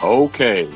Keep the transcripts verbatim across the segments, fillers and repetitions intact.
Okay.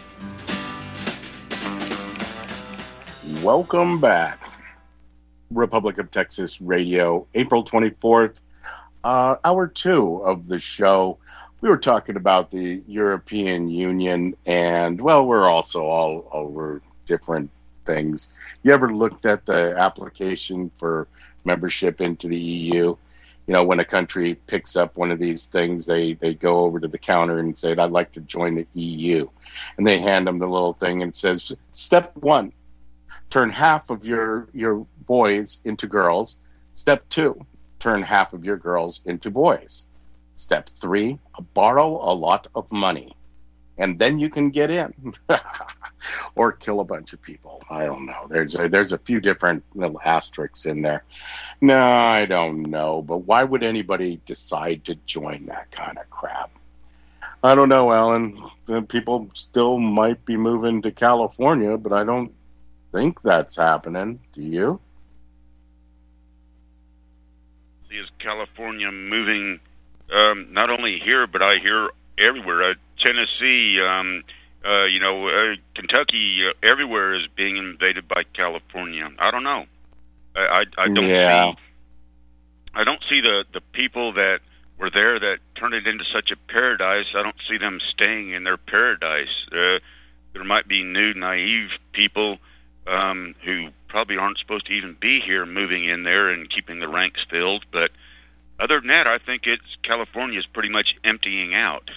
Welcome back. Republic of Texas Radio, April twenty-fourth, uh, hour two of the show. We were talking about the European Union, and, well, we're also all over different things. You ever looked at the application for membership into the E U? You know, when a country picks up one of these things, they, they go over to the counter and say, I'd like to join the E U. And they hand them the little thing and it says, step one, turn half of your, your boys into girls. Step two, turn half of your girls into boys. Step three, borrow a lot of money. And then you can get in. Or kill a bunch of people. I don't know. There's a, there's a few different little asterisks in there. No, I don't know. But why would anybody decide to join that kind of crap? I don't know, Alan. People still might be moving to California, but I don't think that's happening. Do you? Is California moving um, not only here, but I hear everywhere. Uh, Tennessee, um, uh, you know, uh, Kentucky, uh, everywhere is being invaded by California. I don't know. I, I, I don't yeah. see. I don't see the, the people that were there that turned it into such a paradise. I don't see them staying in their paradise. Uh, there might be new, naive people um, who probably aren't supposed to even be here, moving in there and keeping the ranks filled. But other than that, I think it's California is pretty much emptying out.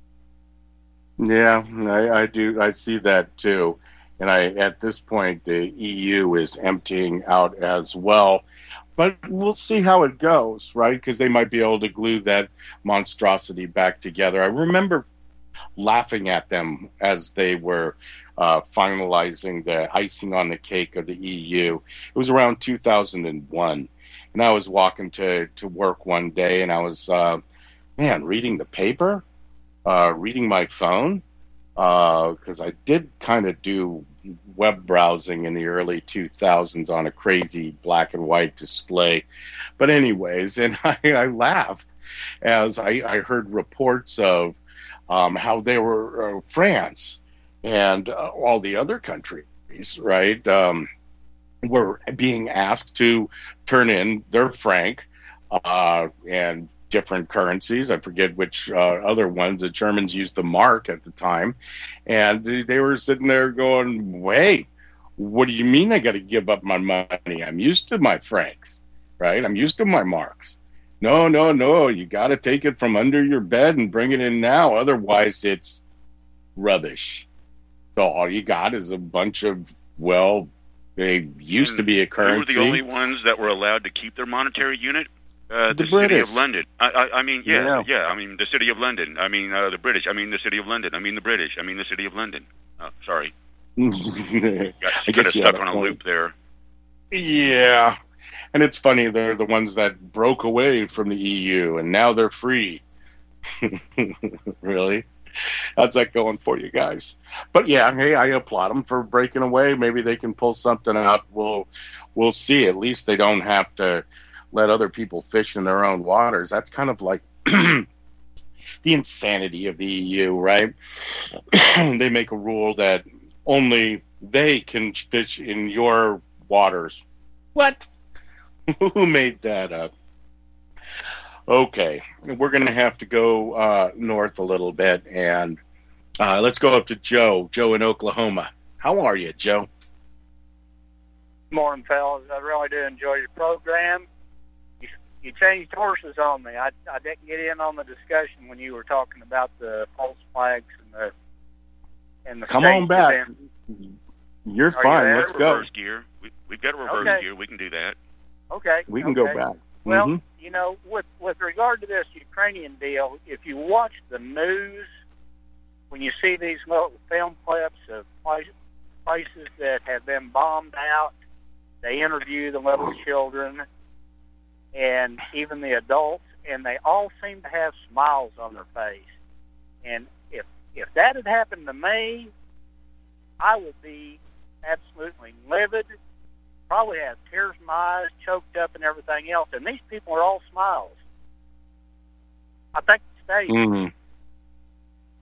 Yeah, I, I do. I see that too. And I, at this point, the E U is emptying out as well. But we'll see how it goes, right? Because they might be able to glue that monstrosity back together. I remember laughing at them as they were uh, finalizing the icing on the cake of the E U. It was around two thousand one. And I was walking to, to work one day, and I was, uh, man, reading the paper. Uh, reading my phone, because uh, I did kind of do web browsing in the early two thousands on a crazy black and white display. But anyways, and I, I laughed as I, I heard reports of um, how they were uh, France and uh, all the other countries, right, um, were being asked to turn in their franc uh, and different currencies. I forget which uh, other ones. The Germans used the mark at the time. And they were sitting there going, wait, what do you mean I got to give up my money? I'm used to my francs, right? I'm used to my marks. No, no, no. You got to take it from under your bed and bring it in now. Otherwise, it's rubbish. So all you got is a bunch of, well, they used and to be a currency. They were the only ones that were allowed to keep their monetary unit? Uh, the, the British. City of London. I, I, I mean, yeah, yeah, yeah. I mean, the City of London. I mean, uh, the British. I mean, the City of London. I mean, the British. I mean, the City of London. Oh, sorry. Got I guess of stuck on a loop there. Yeah, and it's funny. They're the ones that broke away from the E U, and now they're free. Really? How's that going for you guys? But yeah, hey, I applaud them for breaking away. Maybe they can pull something out. We'll, we'll see. At least they don't have to let other people fish in their own waters. That's kind of like the insanity of the E U, right? They make a rule that only they can fish in your waters. What? Who made that up? Okay, we're going to have to go uh, north a little bit, and uh, let's go up to Joe. Joe in Oklahoma. How are you, Joe? Morning, fellas. I really do enjoy your program. You changed horses on me. I, I didn't get in on the discussion when you were talking about the false flags and the and the. Come on back. Event. You're Are fine. you Let's reverse go. Gear. We, we've got a reverse okay. gear. We can do that. Okay. We can okay. go back. Well, mm-hmm. you know, with with regard to this Ukrainian deal, if you watch the news, when you see these little film clips of places that have been bombed out, they interview the little children and even the adults, and they all seem to have smiles on their face. And if if that had happened to me, I would be absolutely livid, probably have tears in my eyes, choked up and everything else. And these people are all smiles. I think the state mm-hmm.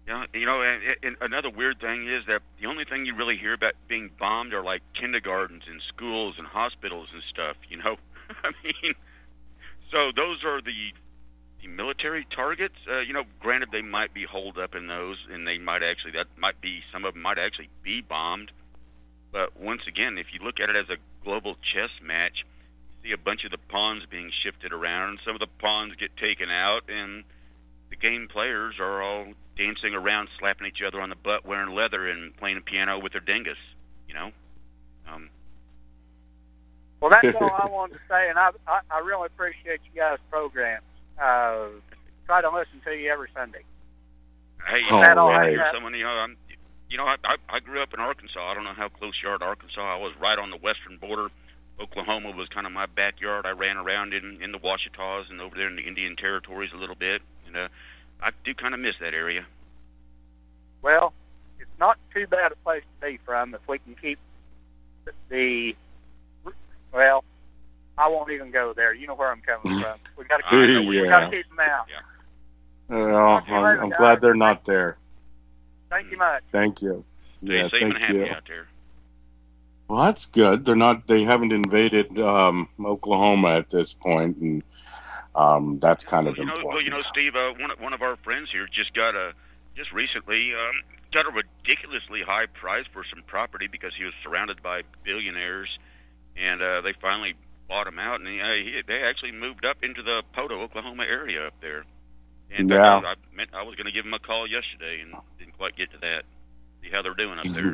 Yeah, you know, and, and another weird thing is that the only thing you really hear about being bombed are like kindergartens and schools and hospitals and stuff. You know, I mean, so those are the the military targets. Uh, you know, granted they might be holed up in those, and they might actually that might be some of them might actually be bombed. But once again, if you look at it as a global chess match, you see a bunch of the pawns being shifted around, and some of the pawns get taken out, and the game players are all dancing around, slapping each other on the butt, wearing leather, and playing a piano with their dingus, you know? Um, well, that's all I wanted to say, and I, I, I really appreciate you guys' programs. Uh, try to listen to you every Sunday. Hey, all that all right. someone, you know, I'm, you know I, I, I grew up in Arkansas. I don't know how close you are to Arkansas. I was right on the western border. Oklahoma was kind of my backyard. I ran around in, in the Ouachitas and over there in the Indian territories a little bit. And uh, I do kind of miss that area. Well, it's not too bad a place to be from if we can keep the, the well, I won't even go there. You know where I'm coming from. We got to keep, yeah. we got to keep them out. Yeah. Well, I'm, later, I'm glad they're not there. Thank you much. Thank you. Yeah, Stay safe thank and happy you. out there. Well, that's good. They're not. They haven't invaded um, Oklahoma at this point, and um, that's kind well, of you know, important. Well, you know, Steve, uh, one one of our friends here just got a just recently um, got a ridiculously high price for some property because he was surrounded by billionaires, and uh, they finally bought him out, and he, uh, he, they actually moved up into the Poto, Oklahoma area up there. And yeah. I, I meant I was going to give him a call yesterday, and didn't quite get to that. See how they're doing up there.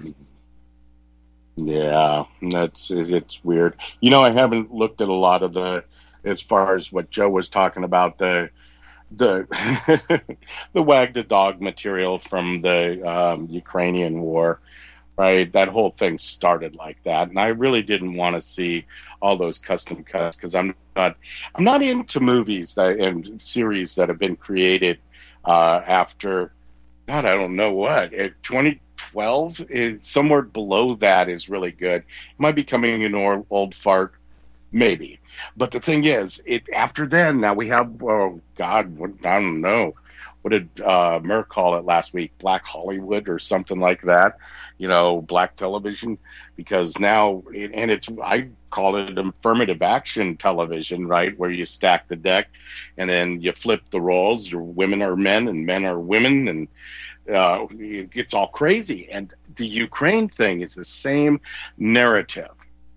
Yeah, that's it's weird. You know, I haven't looked at a lot of the, as far as what Joe was talking about, the the the wag the dog material from the um, Ukrainian war, right? That whole thing started like that, and I really didn't want to see all those custom cuts because I'm not I'm not into movies that and series that have been created uh, after God, I don't know what at twenty twelve is somewhere below that is really good. It might be coming in old, old fart, maybe. But the thing is, it after then now we have oh God, what, I don't know. What did uh, Merck call it last week? Black Hollywood or something like that, you know, black television. Because now, it, and it's I call it affirmative action television, right, where you stack the deck, and then you flip the roles. Your women are men, and men are women, and uh, it gets all crazy. And the Ukraine thing is the same narrative,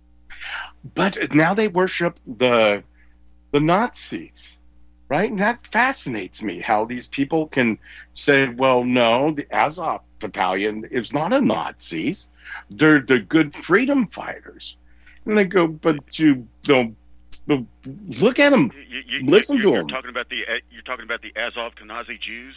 but now they worship the the Nazis. Right? And that fascinates me, how these people can say, well, no, the Azov battalion is not a Nazis. They're the good freedom fighters. And they go, but you don't look at them. You, you, listen you, to you're them. Talking about the, you're talking about the Azov Nazi Jews?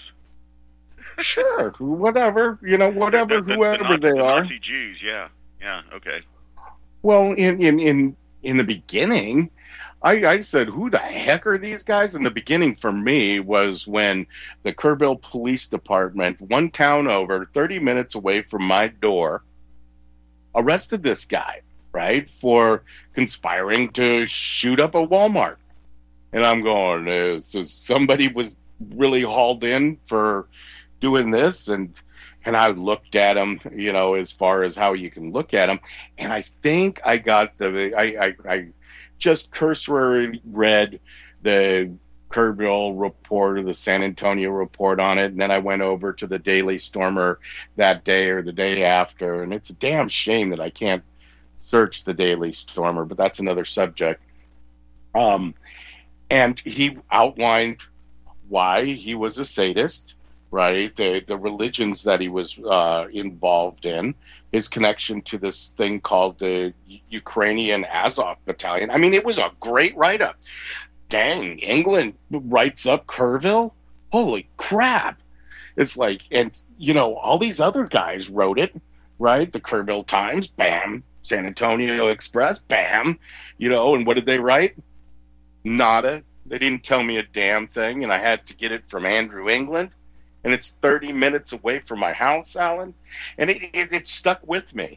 Sure, whatever. You know, whatever, the, the, whoever the Nazi, they the are. Nazi Jews, yeah. Yeah, okay. Well, in, in, in, in the beginning, I, I said, who the heck are these guys? In the beginning for me was when the Kerrville Police Department, one town over, thirty minutes away from my door, arrested this guy, right, for conspiring to shoot up a Walmart. And I'm going, uh, so somebody was really hauled in for doing this? And and I looked at him, you know, as far as how you can look at him. And I think I got the, I, I, I just cursory read the Kerrville report or the San Antonio report on it, and then I went over to the Daily Stormer that day or the day after, and it's a damn shame that I can't search the Daily Stormer, but that's another subject. Um, and he outlined why he was a sadist, right? The the religions that he was uh, involved in, his connection to this thing called the Ukrainian Azov Battalion. I mean, it was a great write-up. Dang, England writes up Kerrville? Holy crap. It's like, and, you know, all these other guys wrote it, right? The Kerrville Times, bam. San Antonio Express, bam. You know, and what did they write? Nada. They didn't tell me a damn thing, and I had to get it from Andrew England. And it's thirty minutes away from my house, Alan. And it, it, it stuck with me.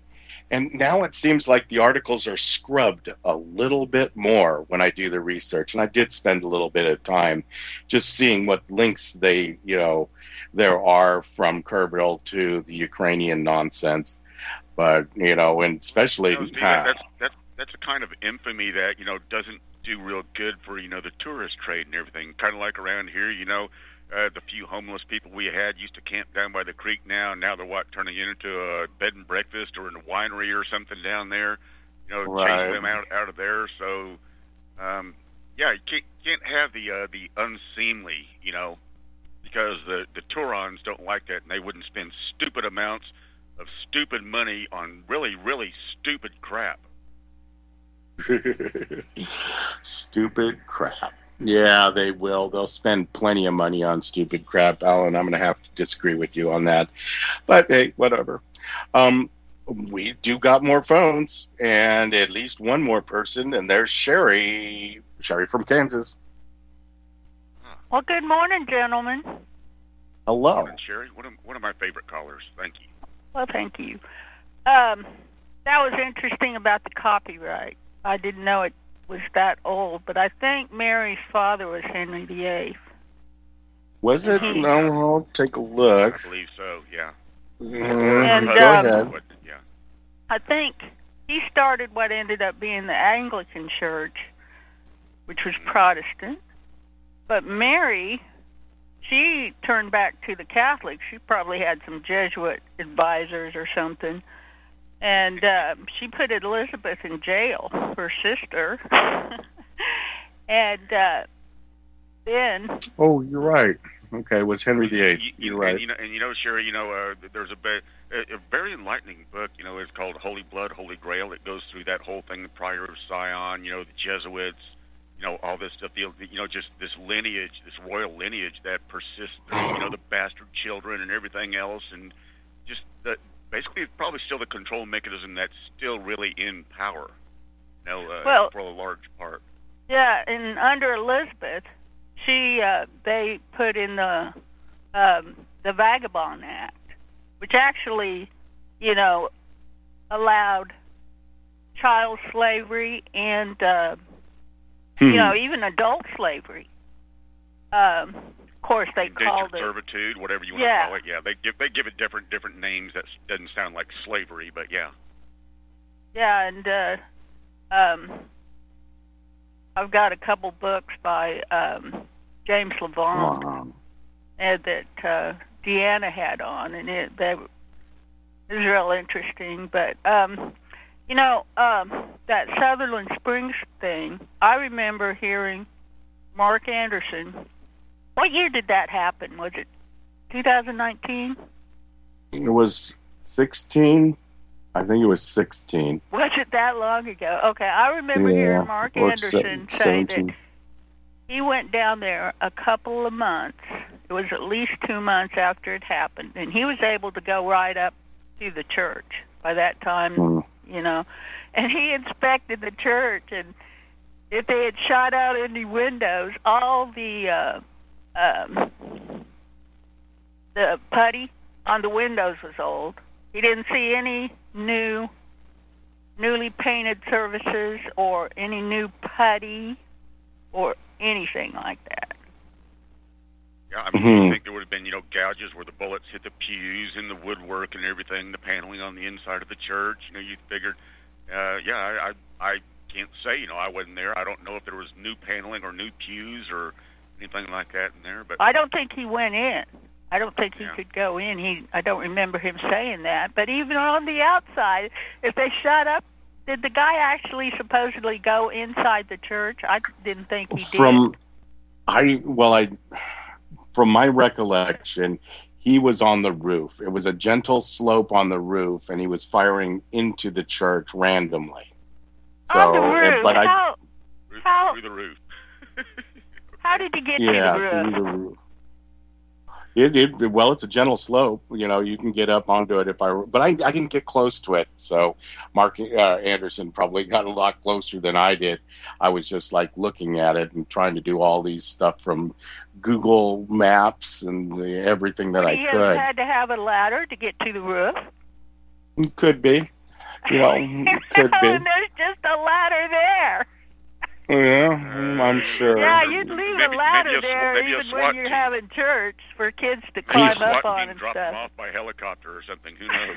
And now it seems like the articles are scrubbed a little bit more when I do the research. And I did spend a little bit of time just seeing what links they, you know, there are from Kerbil to the Ukrainian nonsense. But, you know, and especially... You know, Steve, uh, that's, that's, that's a kind of infamy that, you know, doesn't do real good for, you know, the tourist trade and everything. Kind of like around here, you know, uh, the few homeless people we had used to camp down by the creek now. Now they're, what, turning it into a bed and breakfast or in a winery or something down there. You know, right. chasing them out, out of there. So, um, yeah, you can't, can't have the uh, the unseemly, you know, because the, the Turons don't like that, and they wouldn't spend stupid amounts of stupid money on really, really stupid crap. Stupid crap. Yeah, they will. They'll spend plenty of money on stupid crap, Alan. I'm going to have to disagree with you on that. But, hey, whatever. Um, we do got more phones, and at least one more person, and there's Sherry. Sherry from Kansas. Well, good morning, gentlemen. Hello. Good morning, Sherry. One of, one of my favorite callers. Thank you. Well, thank you. Um, that was interesting about the copyright. I didn't know it was that old, but I think Mary's father was Henry the Eighth. Was it? Mm-hmm. No, I'll take a look. I believe so, yeah. Mm-hmm. And, Go um, ahead. Yeah. I think he started what ended up being the Anglican Church, which was Protestant. But Mary, she turned back to the Catholics. She probably had some Jesuit advisors or something. And uh, she put Elizabeth in jail, her sister. and uh, then... Oh, you're right. Okay, it was Henry the Eighth. You, You're you, right. And you know, and you know, Sherry, you know, uh, there's a, be- a very enlightening book, you know, it's called Holy Blood, Holy Grail. It goes through that whole thing, the Prior of Sion, you know, the Jesuits, you know, all this stuff, the, you know, just this lineage, this royal lineage that persists through, you know, the bastard children and everything else, and just the, basically it's probably still the control mechanism that's still really in power, you know, uh, well, for a large part. Yeah, and under Elizabeth, she uh, they put in the um, the Vagabond Act, which actually, you know, allowed child slavery and uh, Hmm. you know, even adult slavery. Um, of course, they Indentured called it servitude, whatever you want yeah. to call it. Yeah, they give they give it different different names. That doesn't sound like slavery, but yeah. Yeah, and uh, um, I've got a couple books by um, James Levant Wow. and that uh, Deanna had on, and it that was real interesting. But um, you know, um, that Sutherland Springs thing, I remember hearing Mark Anderson. What year did that happen? Was it two thousand nineteen? It was sixteen. I think it was sixteen. Was it that long ago? Okay, I remember Yeah, hearing Mark or Anderson se- say that seventeen. he went down there a couple of months. It was at least two months after it happened, and he was able to go right up to the church by that time, Hmm. you know. And he inspected the church, and if they had shot out any windows, all the uh, um, the putty on the windows was old. He didn't see any new, newly painted surfaces or any new putty or anything like that. Yeah, I mean, Mhm. you think there would have been, you know, gouges where the bullets hit the pews and the woodwork and everything, the paneling on the inside of the church. You know, you figured, uh, yeah, I, I, I can't say, you know, I wasn't there. I don't know if there was new paneling or new pews or anything like that in there. But I don't think he went in. I don't think he Yeah. could go in. He, I don't remember him saying that. But even on the outside, if they shut up, did the guy actually supposedly go inside the church? I didn't think he did. From I well, I from my recollection, he was on the roof. It was a gentle slope on the roof, and he was firing into the church randomly. So, on the uh, roof. but I how, through, how, through the roof. how did he get yeah, to the through roof? the roof. It, it well, it's a gentle slope. You know, you can get up onto it if I, but I, I didn't get close to it. So, Mark uh, Anderson probably got a lot closer than I did. I was just like looking at it and trying to do all these stuff from Google Maps and the, everything that Would I he could. have had to have a ladder to get to the roof? Could be, You know, could no, be. And there's just a ladder there. Yeah, I'm sure. Yeah, you'd leave Maybe- a ladder maybe a- there maybe a even SWAT when you're team. having church for kids to climb SWAT up on team and dropped them stuff. off by helicopter or something. Who knows?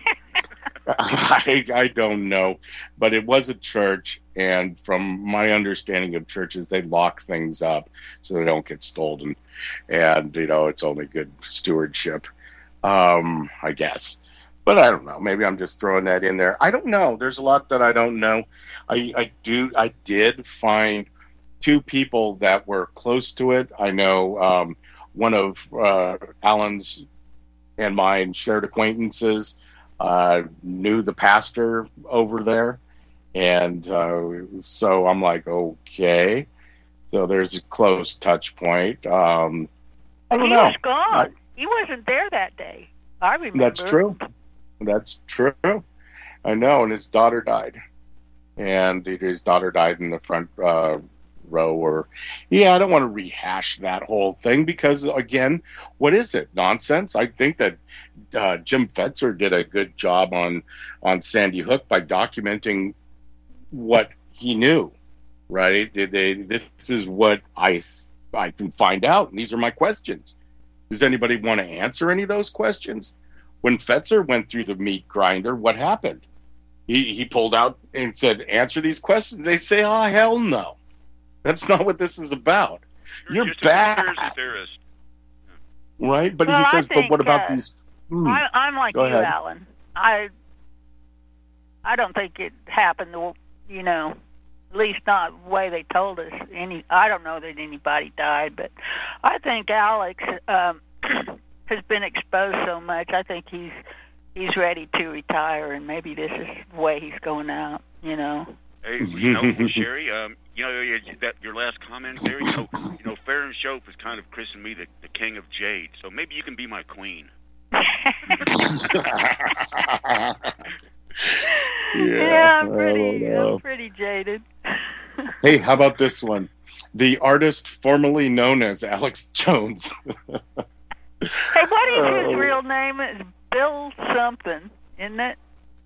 I, I don't know, but it was a church, and from my understanding of churches, they lock things up so they don't get stolen, and you know it's only good stewardship, um, I guess. But I don't know. Maybe I'm just throwing that in there. I don't know. There's a lot that I don't know. I, I do. I did find two people that were close to it. I know um, one of uh, Alan's and mine shared acquaintances. Uh, knew the pastor over there, and uh, so I'm like, okay, so there's a close touch point. Um, I don't he know. was gone. I, he wasn't there that day. I remember. that's true. That's true. I know, and his daughter died, and his daughter died in the front uh, row. Or, yeah, I don't want to rehash that whole thing because, again, what is it? Nonsense? I think that uh, Jim Fetzer did a good job on on Sandy Hook by documenting what he knew. Right? They, they, this is what I I can find out, and these are my questions. Does anybody want to answer any of those questions? When Fetzer went through the meat grinder, what happened? He he pulled out and said, "Answer these questions." They say, "Oh, hell no, that's not what this is about. You're, You're just bad." a conspiracy theorist. Right? But Well, he I says, think, "But what about uh, these?" Hmm. I, I'm like Go you, ahead. Alan. I I don't think it happened. the- You know, at least not the way they told us. Any, I don't know that anybody died, but I think Alex um, has been exposed so much. I think he's he's ready to retire, and maybe this is the way he's going out. You know. Hey, you know, Sherry, um, you know you- that your last comment there. You know, you know, Farron Shope has kind of christened me the, the king of jade. So maybe you can be my queen. Yeah, yeah, I'm I pretty. don't know. I'm pretty jaded. Hey, how about this one? The artist formerly known as Alex Jones. Hey, what is his Oh. real name? It's Bill something, isn't it?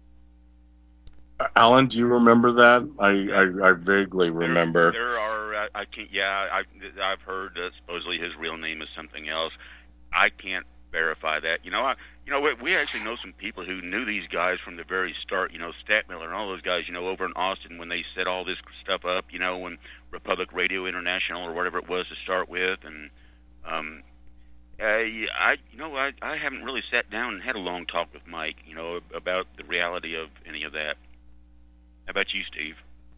Alan, do you remember that? I, I, I vaguely remember. There, there are. Uh, I can't. Yeah, I, I've heard uh, supposedly his real name is something else. I can't verify that. You know, I, you know, we, we actually know some people who knew these guys from the very start. You know, Statmiller and all those guys. You know, over in Austin when they set all this stuff up. You know, when Republic Radio International or whatever it was to start with, and um, uh, I, you know, I, I haven't really sat down and had a long talk with Mike. You know, about the reality of any of that. How about you, Steve?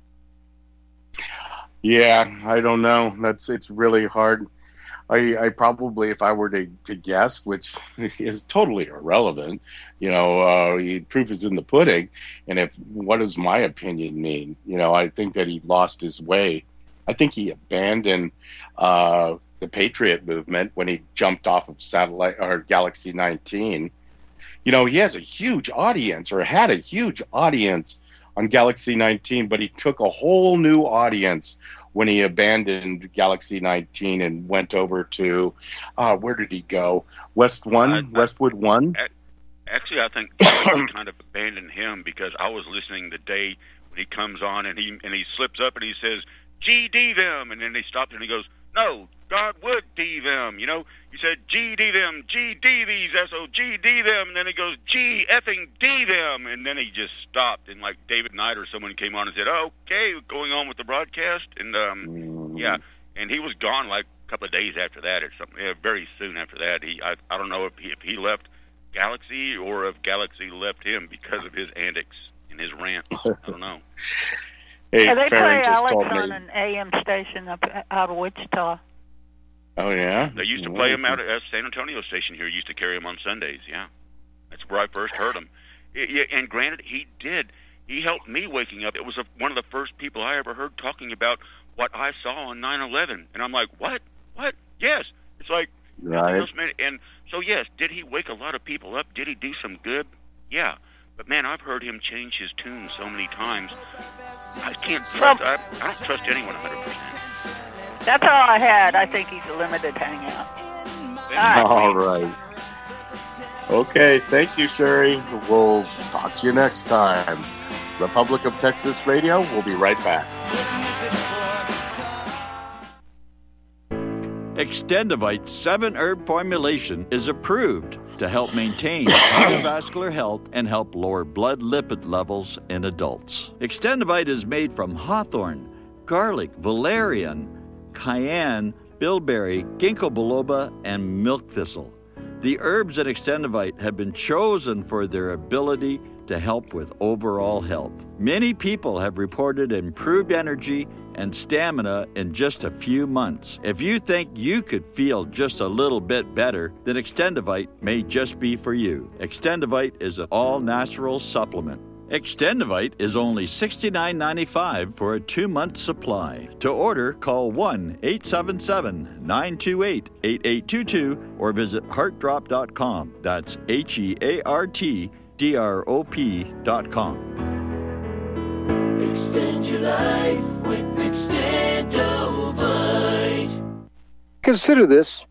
Yeah, I don't know. That's it's really hard. I, I probably, if I were to, to guess, which is totally irrelevant, you know, uh, proof is in the pudding. And if what does my opinion mean? You know, I think that he lost his way. I think he abandoned uh, the Patriot movement when he jumped off of satellite or Galaxy nineteen. You know, he has a huge audience, or had a huge audience on Galaxy nineteen, but he took a whole new audience when he abandoned Galaxy nineteen and went over to, uh, where did he go? West One, I- I- Westwood One. Actually, I think Alex kind of abandoned him because I was listening the day when he comes on and he and he slips up and he says, G D them, and then he stopped and he goes, no, God would D them. You know, he said G D them, G D these, S O G D them, and then he goes G effing D them, and then he just stopped and like David Knight or someone came on and said, oh, okay, going on with the broadcast, and um, Mm. yeah, and he was gone like a couple of days after that or something. Yeah, very soon after that, he I I don't know if he if he left Galaxy or if Galaxy left him because of his antics and his rant. I don't know. Hey, Yeah, they Farron play just Alex told on me. an A M station up out of Wichita. Oh, yeah? They used to play him out at San Antonio station here. Used to carry him on Sundays. Yeah, that's where I first heard him. Yeah, yeah, and granted, he did. He helped me waking up. It was a, one of the first people I ever heard talking about what I saw on nine eleven. And I'm like, what? What? Yes. It's like, Right. else, man. And so, yes, did he wake a lot of people up? Did he do some good? Yeah. But, man, I've heard him change his tune so many times. I can't trust, I, I don't trust anyone one hundred percent. That's all I had. I think he's a limited hangout. All right. Okay, thank you, Sherry. We'll talk to you next time. Republic of Texas Radio. We'll be right back. Extendivite seven herb formulation is approved to help maintain cardiovascular health and help lower blood lipid levels in adults. Extendivite is made from hawthorn, garlic, valerian, cayenne, bilberry, ginkgo biloba, and milk thistle. The herbs in Extendivite have been chosen for their ability to help with overall health. Many people have reported improved energy and stamina in just a few months. If you think you could feel just a little bit better, then Extendivite may just be for you. Extendivite is an all-natural supplement. Extendivite is only sixty-nine ninety-five for a two-month supply. To order, call one eight seven seven, nine two eight, eight eight two two or visit heart drop dot com. That's H E A R T D R O P dot com. Extend your life with Extendivite. Consider this.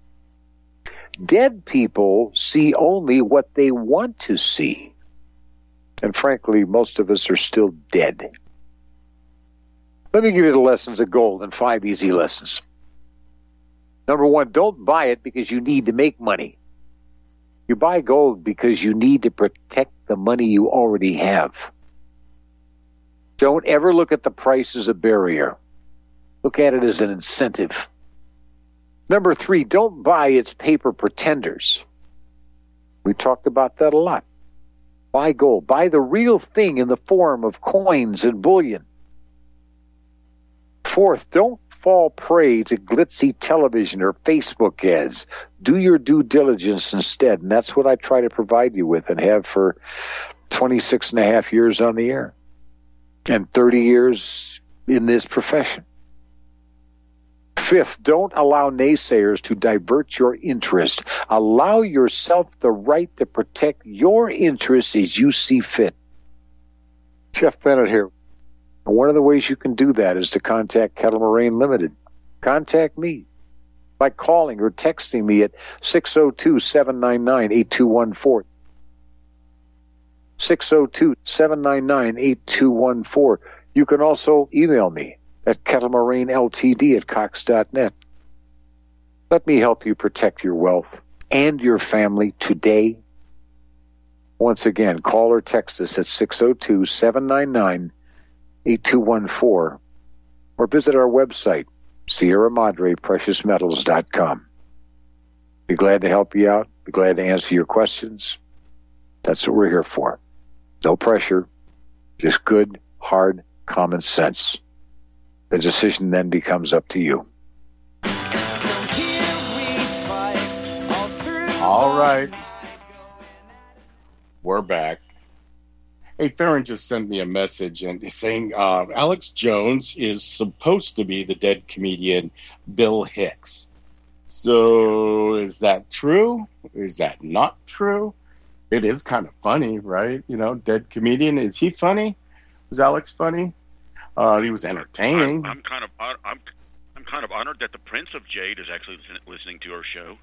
Dead people see only what they want to see. And frankly, most of us are still dead. Let me give you the lessons of gold in five easy lessons. Number one, don't buy it because you need to make money. You buy gold because you need to protect the money you already have. Don't ever look at the price as a barrier. Look at it as an incentive. Number three, don't buy its paper pretenders. We talked about that a lot. Buy gold. Buy the real thing in the form of coins and bullion. Fourth, don't fall prey to glitzy television or Facebook ads. Do your due diligence instead, and that's what I try to provide you with and have for twenty-six and a half years on the air and thirty years in this profession. Fifth, don't allow naysayers to divert your interest. Allow yourself the right to protect your interests as you see fit. Jeff Bennett here. One of the ways you can do that is to contact Kettle Moraine Limited. Contact me by calling or texting me at six oh two, seven nine nine, eight two one four. six oh two, seven nine nine, eight two one four. You can also email me at kettlemoraine ltd at cox dot net. Let me help you protect your wealth and your family today. Once again, call or text us at six oh two, seven nine nine, eight two one four or visit our website, Sierra Madre Precious Metals dot com. Be glad to help you out. Be glad to answer your questions. That's what we're here for. No pressure, just good, hard, common sense. The decision then becomes up to you. All right. We're back. Hey, Farron just sent me a message and saying uh, Alex Jones is supposed to be the dead comedian Bill Hicks. So is that true? Is that not true? It is kind of funny, right? You know, dead comedian. Is he funny? Is Alex funny? Uh, he was entertaining. I'm, I'm kind of I'm I'm kind of honored that the Prince of Jade is actually listening to our show.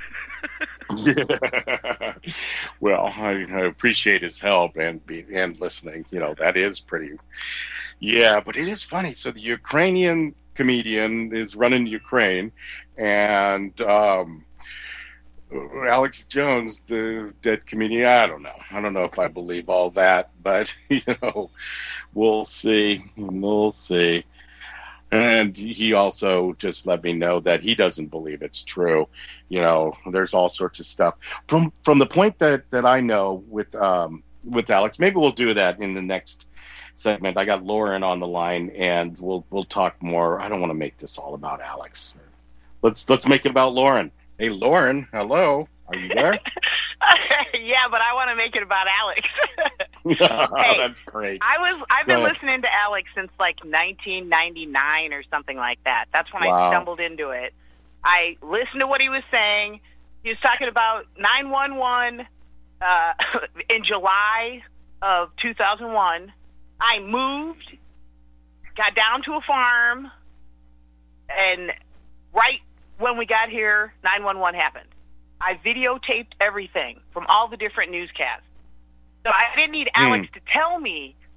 Yeah. Well, I, I appreciate his help and be, and listening. You know, that is pretty. Yeah, but it is funny. So the Ukrainian comedian is running Ukraine, and um, Alex Jones, the dead comedian. I don't know. I don't know if I believe all that, but you know. We'll see. We'll see. And he also just let me know that he doesn't believe it's true. You know, there's all sorts of stuff. From from the point that, that I know with um, with Alex, maybe we'll do that in the next segment. I got Lauren on the line, and we'll we'll talk more. I don't want to make this all about Alex. Let's let's make it about Lauren. Hey, Lauren, hello. Are you there? Yeah, but I want to make it about Alex. Hey, that's great. I was I've been listening to Alex since like nineteen ninety-nine or something like that. That's when wow. I stumbled into it. I listened to what he was saying. He was talking about nine one one uh, in July of two thousand one. I moved, got down to a farm, and right when we got here, nine one one happened. I videotaped everything from all the different newscasts. So I didn't need Alex mm. to tell me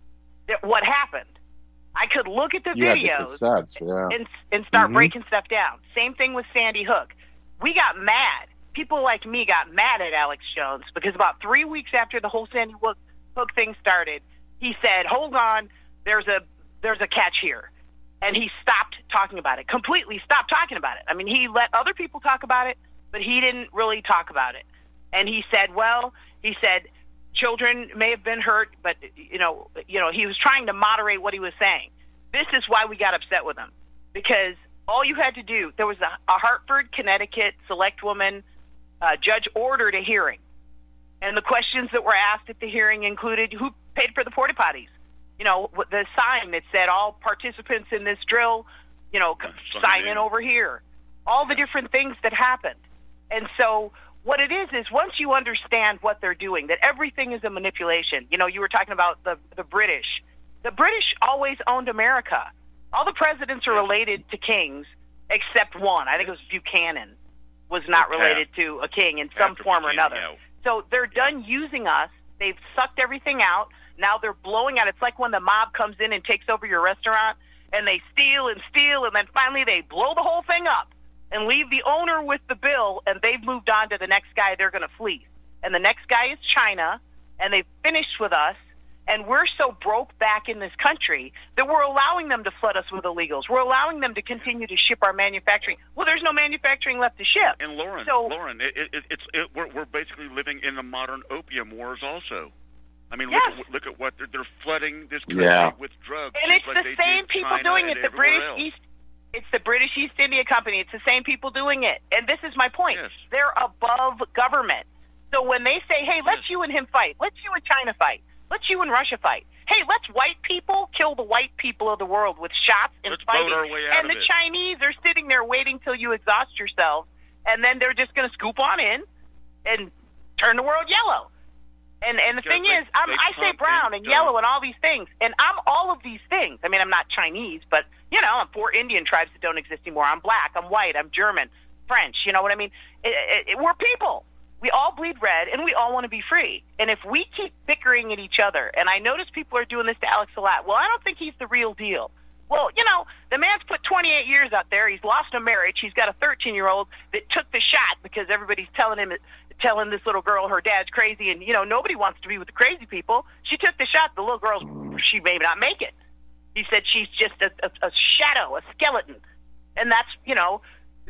that what happened. I could look at the You had the videos cassettes, yeah. and and start Mhm. breaking stuff down. Same thing with Sandy Hook. We got mad. People like me got mad at Alex Jones because about three weeks after the whole Sandy Hook, Hook thing started, he said, "Hold on, there's a there's a catch here," and he stopped talking about it. Completely stopped talking about it. I mean, he let other people talk about it, but he didn't really talk about it. And he said, "Well," he said, "children may have been hurt, but you know, you know, he was trying to moderate what he was saying." This is why we got upset with him, because all you had to do, there was a, a Hartford, Connecticut select woman uh, judge ordered a hearing, and the questions that were asked at the hearing included who paid for the porta potties, you know, the sign that said all participants in this drill, you know, sign in over here, all the different things that happened. And so what it is is once you understand what they're doing, that everything is a manipulation. You know, you were talking about the the British. The British always owned America. All the presidents are related to kings except one. I think it was Buchanan was not related to a king in some form or another. So they're done using us. They've sucked everything out. Now they're blowing out. It's like when the mob comes in and takes over your restaurant and they steal and steal, and then finally they blow the whole thing up and leave the owner with the bill, and they've moved on to the next guy they're going to fleece. And the next guy is China, and they've finished with us, and we're so broke back in this country that we're allowing them to flood us with illegals. We're allowing them to continue to ship our manufacturing. Well, there's no manufacturing left to ship. And Lauren, so, Lauren, it, it, it's it, we're, we're basically living in the modern opium wars also. I mean, yes. look, at, look at what they're, they're flooding this country Yeah. with drugs. And it's like the they same did people China doing and it. The everywhere British else. East, it's the British East India Company. It's the same people doing it. And this is my point. Yes. They're above government. So when they say, hey, let's Yes. you and him fight. Let's you and China fight. Let's you and Russia fight. Hey, let's white people kill the white people of the world with shots and Let's fighting. vote our way out and of the it. Chinese are sitting there waiting till you exhaust yourself, and then they're just going to scoop on in and turn the world yellow. And and the Because thing they- is, I'm, they I say pump brown and and dump. yellow and all these things, and I'm all of these things. I mean, I'm not Chinese, but, you know, I'm four Indian tribes that don't exist anymore. I'm black, I'm white, I'm German, French, you know what I mean? It, it, it, we're people. We all bleed red, and we all want to be free. And if we keep bickering at each other, and I notice people are doing this to Alex a lot, well, I don't think he's the real deal. Well, you know, the man's put twenty-eight years out there. He's lost a marriage. He's got a thirteen-year-old that took the shot because everybody's telling him, telling this little girl her dad's crazy, and, you know, nobody wants to be with the crazy people. She took the shot. The little girl, she may not make it. He said she's just a, a, a shadow, a skeleton. And that's, you know,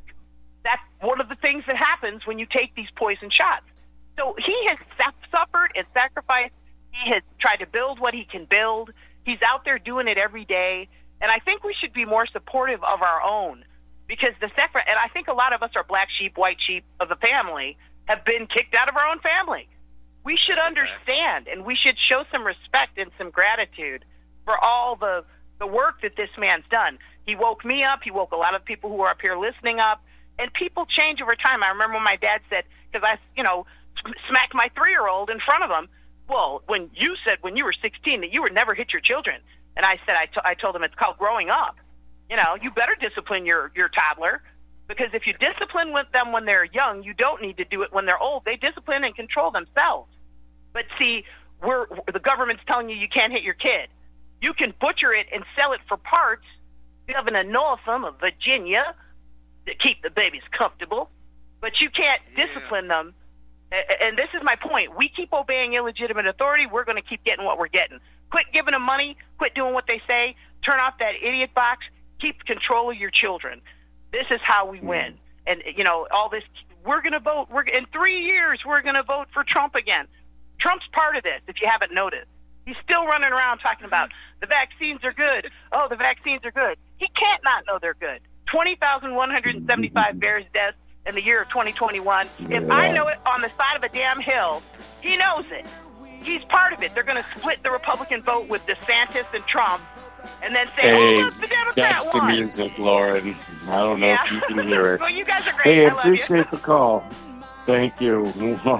that's one of the things that happens when you take these poison shots. So he has suffered and sacrificed. He has tried to build what he can build. He's out there doing it every day. And I think we should be more supportive of our own, because the separate, and I think a lot of us are black sheep, white sheep of the family, have been kicked out of our own family. We should understand, and we should show some respect and some gratitude for all the, the work that this man's done. He woke me up. He woke a lot of people who are up here listening up. And people change over time. I remember when my dad said, because I, you know, smacked my three-year-old in front of him, well, when you said when you were sixteen that you would never hit your children. And I said, I, t- I told him it's called growing up. You know, you better discipline your, your toddler, because if you discipline with them when they're young, you don't need to do it when they're old. They discipline and control themselves. But see, we're, the government's telling you you can't hit your kid. You can butcher it and sell it for parts. Governor Northam of Virginia, to keep the babies comfortable, but you can't discipline yeah. them. And this is my point. We keep obeying illegitimate authority, we're going to keep getting what we're getting. Quit giving them money. Quit doing what they say. Turn off that idiot box. Keep control of your children. This is how we win. And, you know, all this, we're going to vote. We're in three years, we're going to vote for Trump again. Trump's part of this, if you haven't noticed. He's still running around talking about the vaccines are good. Oh, the vaccines are good. He can't not know they're good. twenty thousand one hundred seventy-five bears deaths in the year of twenty twenty-one. If yeah. I know it on the side of a damn hill, he knows it. He's part of it. They're going to split the Republican vote with DeSantis and Trump, and then say, hey, oh, look, the Democrat that's won. the music, Lauren. I don't know yeah. if you can hear it. Well, you guys are great. Hey, I I love appreciate you. the call. Thank you.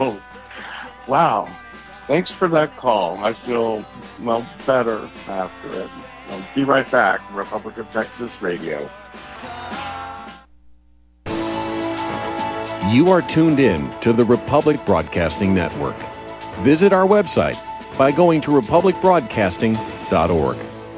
Wow. Thanks for that call. I feel, well, better after it. I'll be right back. Republic of Texas Radio. You are tuned in to the Republic Broadcasting Network. Visit our website by going to republic broadcasting dot org.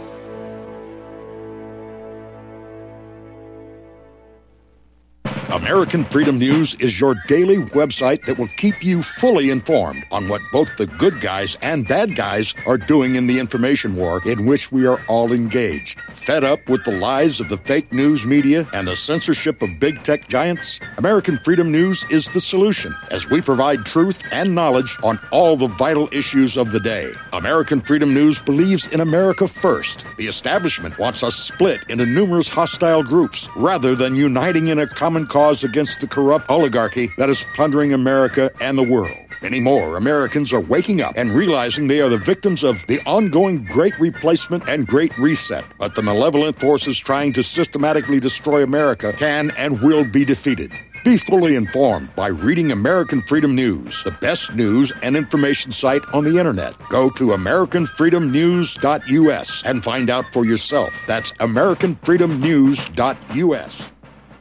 American Freedom News is your daily website that will keep you fully informed on what both the good guys and bad guys are doing in the information war in which we are all engaged. Fed up with the lies of the fake news media and the censorship of big tech giants? American Freedom News is the solution, as we provide truth and knowledge on all the vital issues of the day. American Freedom News believes in America first. The establishment wants us split into numerous hostile groups rather than uniting in a common cause against the corrupt oligarchy that is plundering America and the world. Many more Americans are waking up and realizing they are the victims of the ongoing Great Replacement and Great Reset. But the malevolent forces trying to systematically destroy America can and will be defeated. Be fully informed by reading American Freedom News, the best news and information site on the internet. Go to American Freedom News dot U S and find out for yourself. That's American Freedom News dot U S.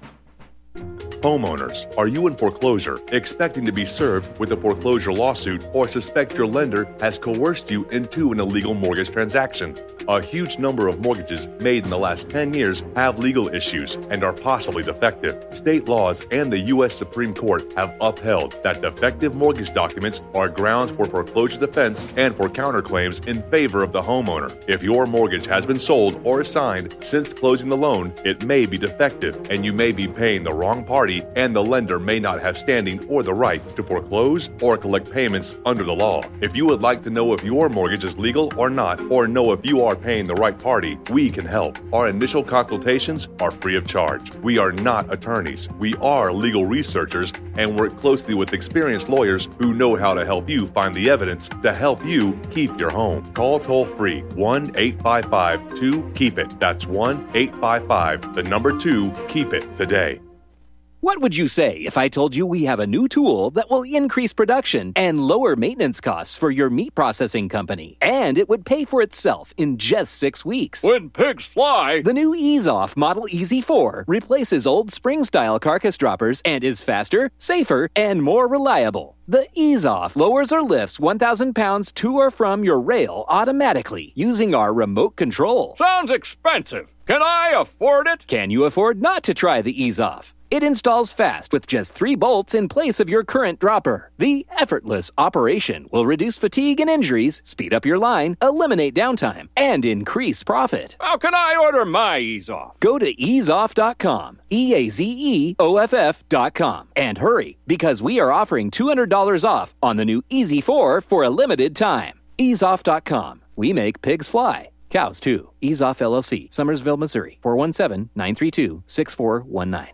Homeowners, are you in foreclosure, expecting to be served with a foreclosure lawsuit, or suspect your lender has coerced you into an illegal mortgage transaction? A huge number of mortgages made in the last ten years have legal issues and are possibly defective. State laws and the U S Supreme Court have upheld that defective mortgage documents are grounds for foreclosure defense and for counterclaims in favor of the homeowner. If your mortgage has been sold or assigned since closing the loan, it may be defective and you may be paying the wrong party, and the lender may not have standing or the right to foreclose or collect payments under the law. If you would like to know if your mortgage is legal or not, or know if you are paying the right party, we can help. Our initial consultations are free of charge. We are not attorneys. We are legal researchers and work closely with experienced lawyers who know how to help you find the evidence to help you keep your home. Call toll-free one eight five five two keep it. That's one eight five five, the number two, keep it today. What would you say if I told you we have a new tool that will increase production and lower maintenance costs for your meat processing company? And it would pay for itself in just six weeks. When pigs fly! The new Ease Off Model E Z four replaces old spring-style carcass droppers and is faster, safer, and more reliable. The Ease Off lowers or lifts one thousand pounds to or from your rail automatically using our remote control. Sounds expensive. Can I afford it? Can you afford not to try the Ease Off? It installs fast with just three bolts in place of your current dropper. The effortless operation will reduce fatigue and injuries, speed up your line, eliminate downtime, and increase profit. How can I order my Ease Off? Go to ease off dot com, E A Z E O F F dot com, and hurry, because we are offering two hundred dollars off on the new E Z four for a limited time. ease off dot com. We make pigs fly. Cows, too. Ease Off L L C, Summersville, Missouri. four one seven, nine three two, six four one nine.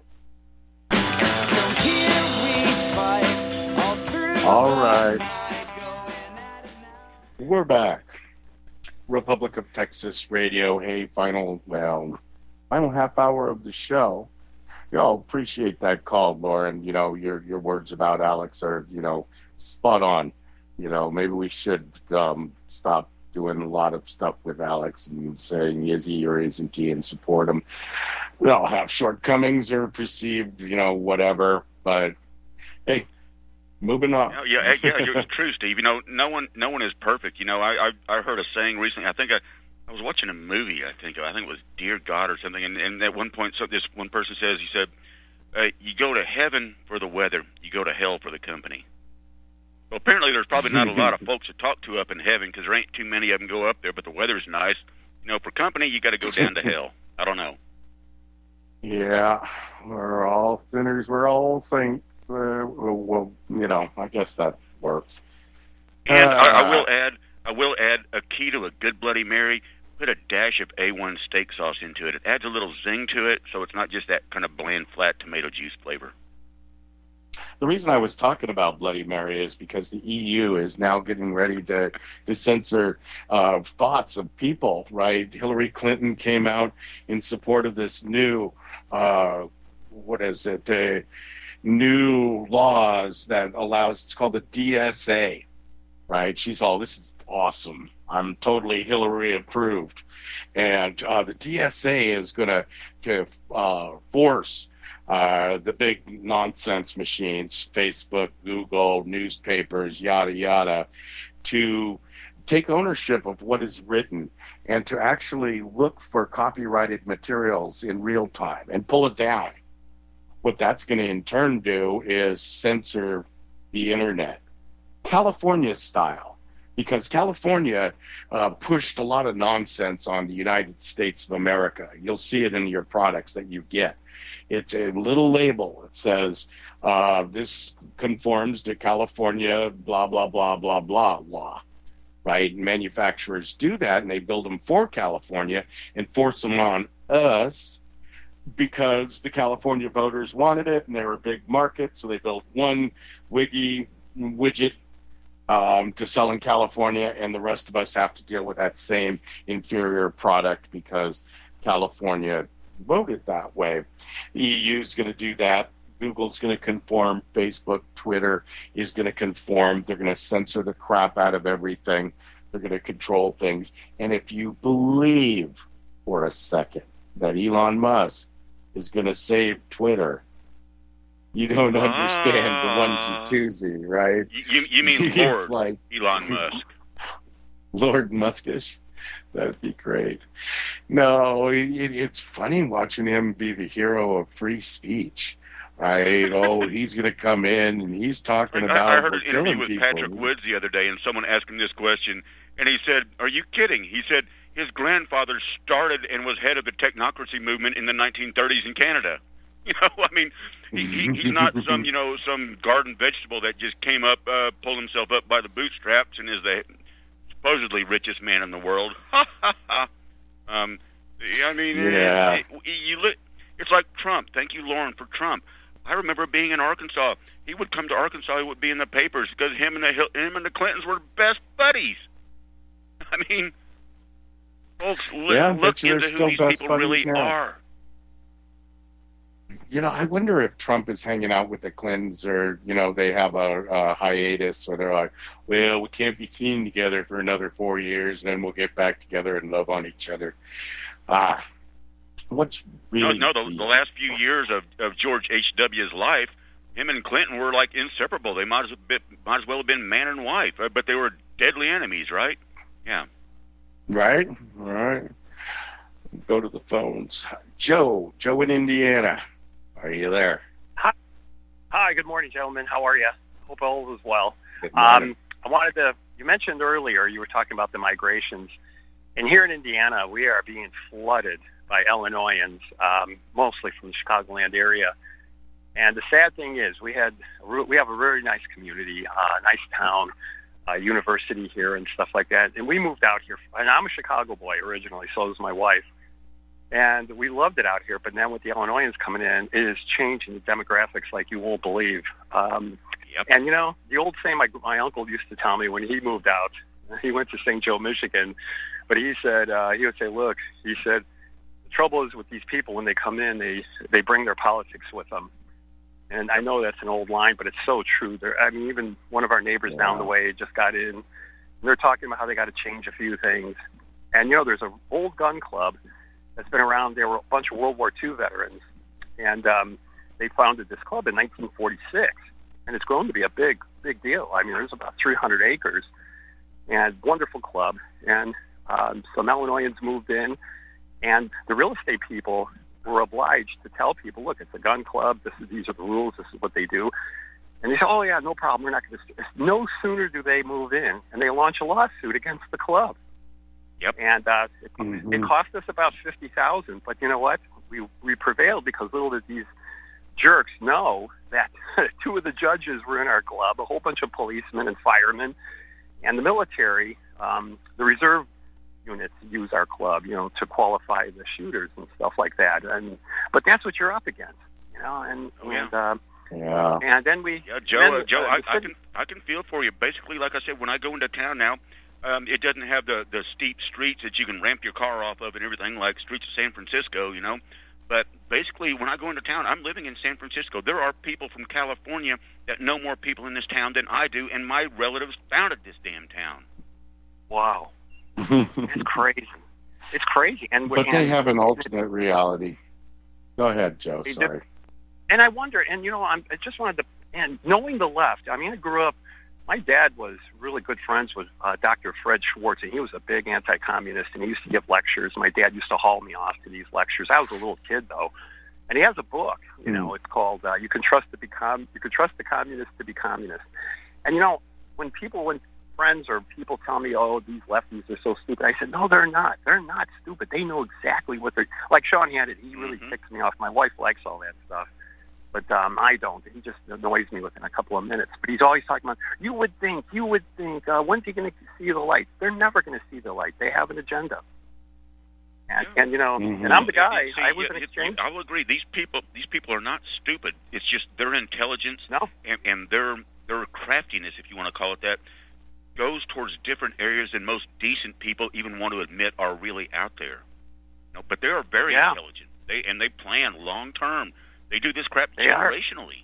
All right. We're back. Republic of Texas Radio. Hey, final, well, final half hour of the show. You know, appreciate that call, Lauren. You know, your your words about Alex are, you know, spot on. You know, maybe we should um, stop doing a lot of stuff with Alex and saying, is he or isn't he, and support him. We all have shortcomings or perceived, you know, whatever. But, hey, moving on. Yeah, yeah, yeah, it's true, Steve. You know, no one, no one is perfect. You know, I, I, I heard a saying recently. I think I, I was watching a movie. I think, I think it was Dear God or something. And, and at one point, so this one person says, he said, uh, "You go to heaven for the weather. You go to hell for the company." Well, apparently, there's probably not a lot of folks to talk to up in heaven because there ain't too many of them go up there. But the weather's nice. You know, for company, you got to go down to hell. I don't know. Yeah, we're all sinners. We're all saints. Uh, well, you know, I guess that works. And uh, I, I will add, I will add a key to a good Bloody Mary. Put a dash of A one steak sauce into it. It adds a little zing to it, so it's not just that kind of bland, flat tomato juice flavor. The reason I was talking about Bloody Mary is because the E U is now getting ready to, to censor uh, thoughts of people, right? Hillary Clinton came out in support of this new, uh, what is it, uh, new laws that allows, it's called the D S A, right? She's all, this is awesome. I'm totally Hillary approved. And uh, the D S A is going to to uh, force uh, the big nonsense machines, Facebook, Google, newspapers, yada, yada, to take ownership of what is written and to actually look for copyrighted materials in real time and pull it down. What that's going to in turn do is censor the internet, California style, because California uh, pushed a lot of nonsense on the United States of America. You'll see it in your products that you get. It's a little label. It says, uh, this conforms to California, blah, blah, blah, blah, blah, law. Right? And manufacturers do that, and they build them for California and force them on us because the California voters wanted it, and they were a big market, so they built one wiggy widget um, to sell in California, and the rest of us have to deal with that same inferior product because California voted that way. The E U is going to do that. Google's going to conform. Facebook, Twitter is going to conform. They're going to censor the crap out of everything. They're going to control things. And if you believe for a second that Elon Musk is going to save Twitter, you don't understand uh, the onesie twosie, right? You, you mean Lord like, Elon Musk. Lord Muskish? That'd be great. No, it, it's funny watching him be the hero of free speech. Right? Oh, he's going to come in and he's talking I, about I heard an interview with people. Patrick Woods the other day, and someone asked him this question, and he said, "Are you kidding?" He said his grandfather started and was head of the technocracy movement in the nineteen thirties in Canada. You know, I mean, he, he, he's not some you know some garden vegetable that just came up, uh, pulled himself up by the bootstraps, and is the supposedly richest man in the world. um, I mean, yeah. it, it, you li- it's like Trump. Thank you, Lauren, for Trump. I remember being in Arkansas. He would come to Arkansas. He would be in the papers because him and the him and the Clintons were best buddies. I mean, folks, li- yeah, look into who these people really now. are. You know, I wonder if Trump is hanging out with the Clintons, or you know, they have a, a hiatus, or they're like, well, we can't be seen together for another four years, and then we'll get back together and love on each other. Ah. What's really no, no. The, the last few years of, of George H W 's life, him and Clinton were like inseparable. They might as, been, might as well have been man and wife, uh, but they were deadly enemies, right? Yeah. Right, right. Go to the phones. Joe, Joe in Indiana. Are you there? Hi, Hi. Good morning, gentlemen. How are you? Hope all is well. Good morning. Um, I wanted to. You mentioned earlier you were talking about the migrations, and here in Indiana, we are being flooded by Illinoisans, um, mostly from the Chicagoland area. And the sad thing is, we had we have a very nice community, uh, nice town, uh, university here and stuff like that. And we moved out here. And I'm a Chicago boy originally, so is my wife. And we loved it out here. But now with the Illinoisans coming in, it is changing the demographics like you won't believe. Um, yep. And, you know, the old saying my, my uncle used to tell me when he moved out, he went to Saint Joe, Michigan, but he said, uh, he would say, look, he said, trouble is with these people, when they come in, they they bring their politics with them. And I know that's an old line, but it's so true. They're, I mean, even one of our neighbors yeah. down the way just got in, and they're talking about how they got to change a few things. And, you know, there's an old gun club that's been around. There were a bunch of World War Two veterans, and um, they founded this club in nineteen forty-six, and it's grown to be a big, big deal. I mean, there's about three hundred acres, and wonderful club. And um, some Illinoisans moved in, and the real estate people were obliged to tell people, look, it's a gun club. This is, these are the rules. This is what they do. And they say, oh, yeah, no problem. We're not going to. No sooner do they move in, and they launch a lawsuit against the club. Yep. And uh, it, mm-hmm. it cost us about fifty thousand dollars. But you know what? We we prevailed because little did these jerks know that two of the judges were in our club, a whole bunch of policemen and firemen, and the military, um, the reserve units use our club, you know, to qualify the shooters and stuff like that. And but that's what you're up against, you know. And oh, yeah. and uh, yeah. and then we, yeah, Joe, then, uh, Joe, uh, I, city, I can I can feel for you. Basically, like I said, when I go into town now, um, it doesn't have the the steep streets that you can ramp your car off of and everything like streets of San Francisco, you know. But basically, when I go into town, I'm living in San Francisco. There are people from California that know more people in this town than I do, and my relatives founded this damn town. Wow. It's crazy. It's crazy. And But and, they have an alternate reality. Go ahead, Joe. They Sorry. do. And I wonder, and you know, I'm, I just wanted to, and knowing the left, I mean, I grew up my dad was really good friends with uh, Doctor Fred Schwartz, and he was a big anti-communist, and he used to give lectures. My dad used to haul me off to these lectures. I was a little kid, though. And he has a book, you know, it's called uh, "You Can Trust to Be Com- You Can Trust the Communists to Be Communist." And you know, when people, when friends or people tell me, "Oh, these lefties are so stupid," I said, "No, they're not. They're not stupid. They know exactly what they're like." Sean Hannity, he really mm-hmm. ticks me off. My wife likes all that stuff, but um, I don't. He just annoys me within a couple of minutes. But he's always talking about, "You would think, you would think. Uh, when's he going to see the light?" They're never going to see the light. They have an agenda. And, and you know, mm-hmm. and I'm the guy. See, I was yeah, an exchange. I will agree. These people, these people are not stupid. It's just their intelligence no. and, and their their craftiness, if you want to call it that, goes towards different areas than most decent people even want to admit are really out there. You know, but they are very yeah. intelligent. They and they plan long term. They do this crap they generationally.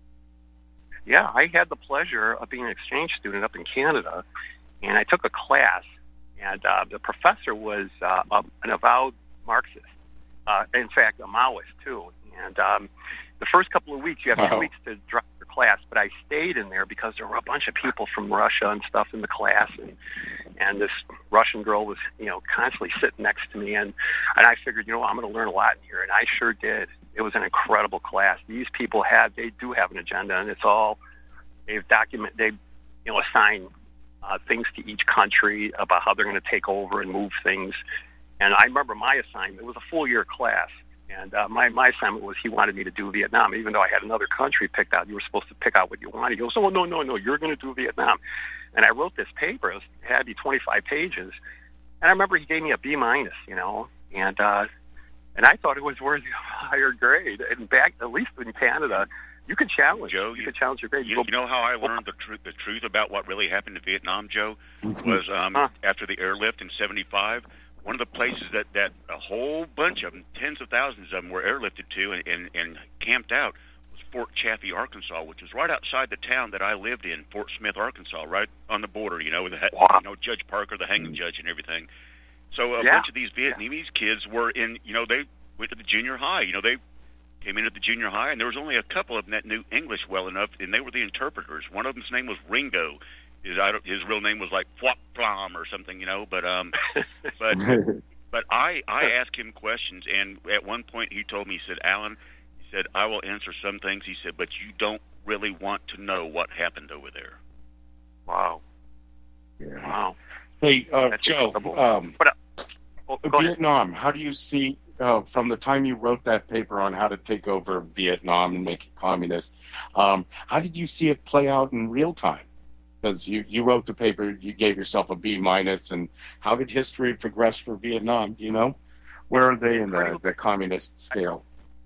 Are. Yeah, I had the pleasure of being an exchange student up in Canada, and I took a class. And uh, the professor was uh, an avowed Marxist. Uh, in fact, a Maoist, too. And um, the first couple of weeks, you have wow. two weeks to drop your class, but I stayed in there because there were a bunch of people from Russia and stuff in the class. And, and this Russian girl was, you know, constantly sitting next to me. And, and I figured, you know, I'm going to learn a lot in here. And I sure did. It was an incredible class. These people have, they do have an agenda, and it's all, they've documented, they, you know, assign Uh, things to each country about how they're going to take over and move things. And I remember my assignment, it was a full year class. And uh, my, my assignment was he wanted me to do Vietnam, even though I had another country picked out. You were supposed to pick out what you wanted. He goes, oh, no, no, no, you're going to do Vietnam. And I wrote this paper. It, was, it had to be twenty-five pages. And I remember he gave me a B minus, you know, and uh, and I thought it was worthy of a higher grade. And back, at least in Canada, you could challenge. Joe, you, you could challenge your grade. You, you know how I learned the truth, the truth about what really happened in Vietnam, Joe, was um, huh. after the airlift in seventy-five. One of the places that, that a whole bunch of them, tens of thousands of them, were airlifted to and, and, and camped out was Fort Chaffee, Arkansas, which was right outside the town that I lived in, Fort Smith, Arkansas, right on the border. You know, with the, wow. you know Judge Parker, the hanging judge, and everything. So a yeah. bunch of these Vietnamese yeah. kids were in. You know, they went to the junior high. You know, they came in at the junior high, and there was only a couple of them that knew English well enough, and they were the interpreters. One of them's name was Ringo. His, I don't, his real name was like Flop Plom or something, you know. But um, but but I I asked him questions, and at one point he told me, he said, Alan, he said, I will answer some things. He said, but you don't really want to know what happened over there. Wow. Yeah. Wow. Hey, uh, Joe. Um, but, uh, oh, Vietnam. How do you see? Uh, from the time you wrote that paper on how to take over Vietnam and make it communist, um, how did you see it play out in real time? Because you, you wrote the paper, you gave yourself a B minus, and how did history progress for Vietnam? Do you know? Where are they in the, the communist scale?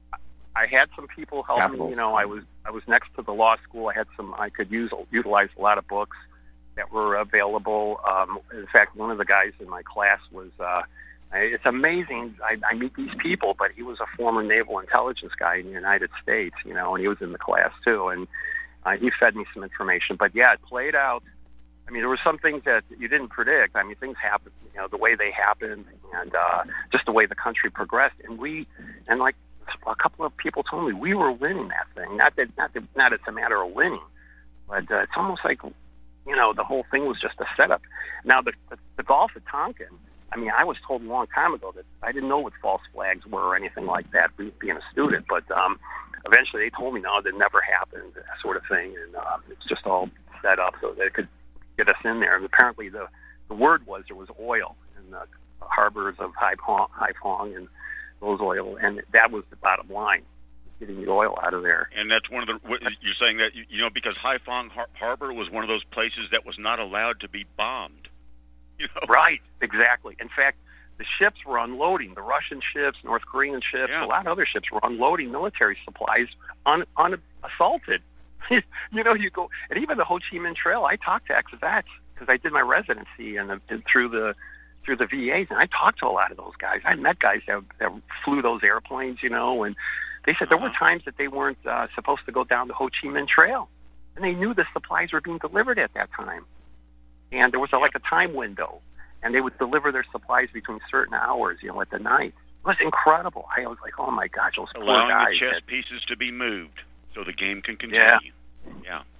I had some people help Capitals. me. You know, I was I was next to the law school. I had some. I could use utilize a lot of books that were available. Um, in fact, one of the guys in my class was. Uh, It's amazing. I, I meet these people, but he was a former naval intelligence guy in the United States, you know, and he was in the class too, and uh, he fed me some information. But yeah, it played out. I mean, there were some things that you didn't predict. I mean, things happened, you know, the way they happened, and uh, just the way the country progressed. And we, and like a couple of people told me, we were winning that thing. Not that, not that, not it's a matter of winning, but uh, it's almost like, you know, the whole thing was just a setup. Now, the the, the Gulf of Tonkin. I mean, I was told a long time ago that I didn't know what false flags were or anything like that, being a student. But um, eventually they told me, no, that never happened, that sort of thing. And um, it's just all set up so that it could get us in there. And apparently the, the word was there was oil in the harbors of Haiphong, Haiphong and those oil. And that was the bottom line, getting the oil out of there. And that's one of the, what, you're saying that, you know, because Haiphong Har- Harbor was one of those places that was not allowed to be bombed. You know? Right, exactly. In fact, the ships were unloading. The Russian ships, North Korean ships, yeah. a lot of other ships were unloading military supplies un, unassaulted. You know, you go, and even the Ho Chi Minh Trail. I talked to ex-vets because I did my residency and, and through the through the V As, and I talked to a lot of those guys. I met guys that, that flew those airplanes, you know, and they said there were times that they weren't uh, supposed to go down the Ho Chi Minh Trail, and they knew the supplies were being delivered at that time. And there was a, like a time window, and they would deliver their supplies between certain hours, you know, at the night. It was incredible. I was like, oh, my gosh, those poor Allowing guys. the chess that, pieces to be moved so the game can continue. Yeah. Yeah.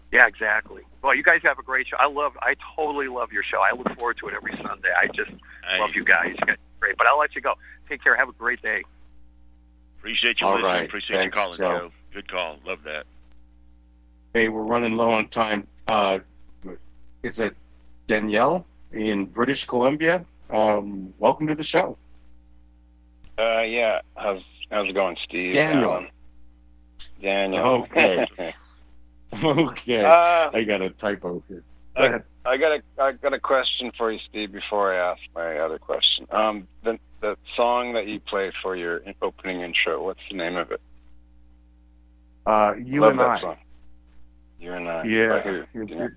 Yeah, exactly. Well, you guys have a great show. I love, I totally love your show. I look forward to it every Sunday. I just Hey. love you guys. You guys are great. But I'll let you go. Take care. Have a great day. Appreciate you All listening. right. Appreciate Thanks, you calling, Joe. Joe. Good call. Love that. Hey, we're running low on time. Uh, is it Danielle in British Columbia? Um, welcome to the show. Uh, yeah. How's how's it going, Steve? Daniel. Um, Daniel. Okay. Okay. Uh, I got a typo here. Go I, ahead. I got a I got a question for you, Steve. Before I ask my other question, um, the the song that you played for your opening intro. What's the name of it? Uh, you Love and that I. song. You and I. Yeah. By who? It's, You know?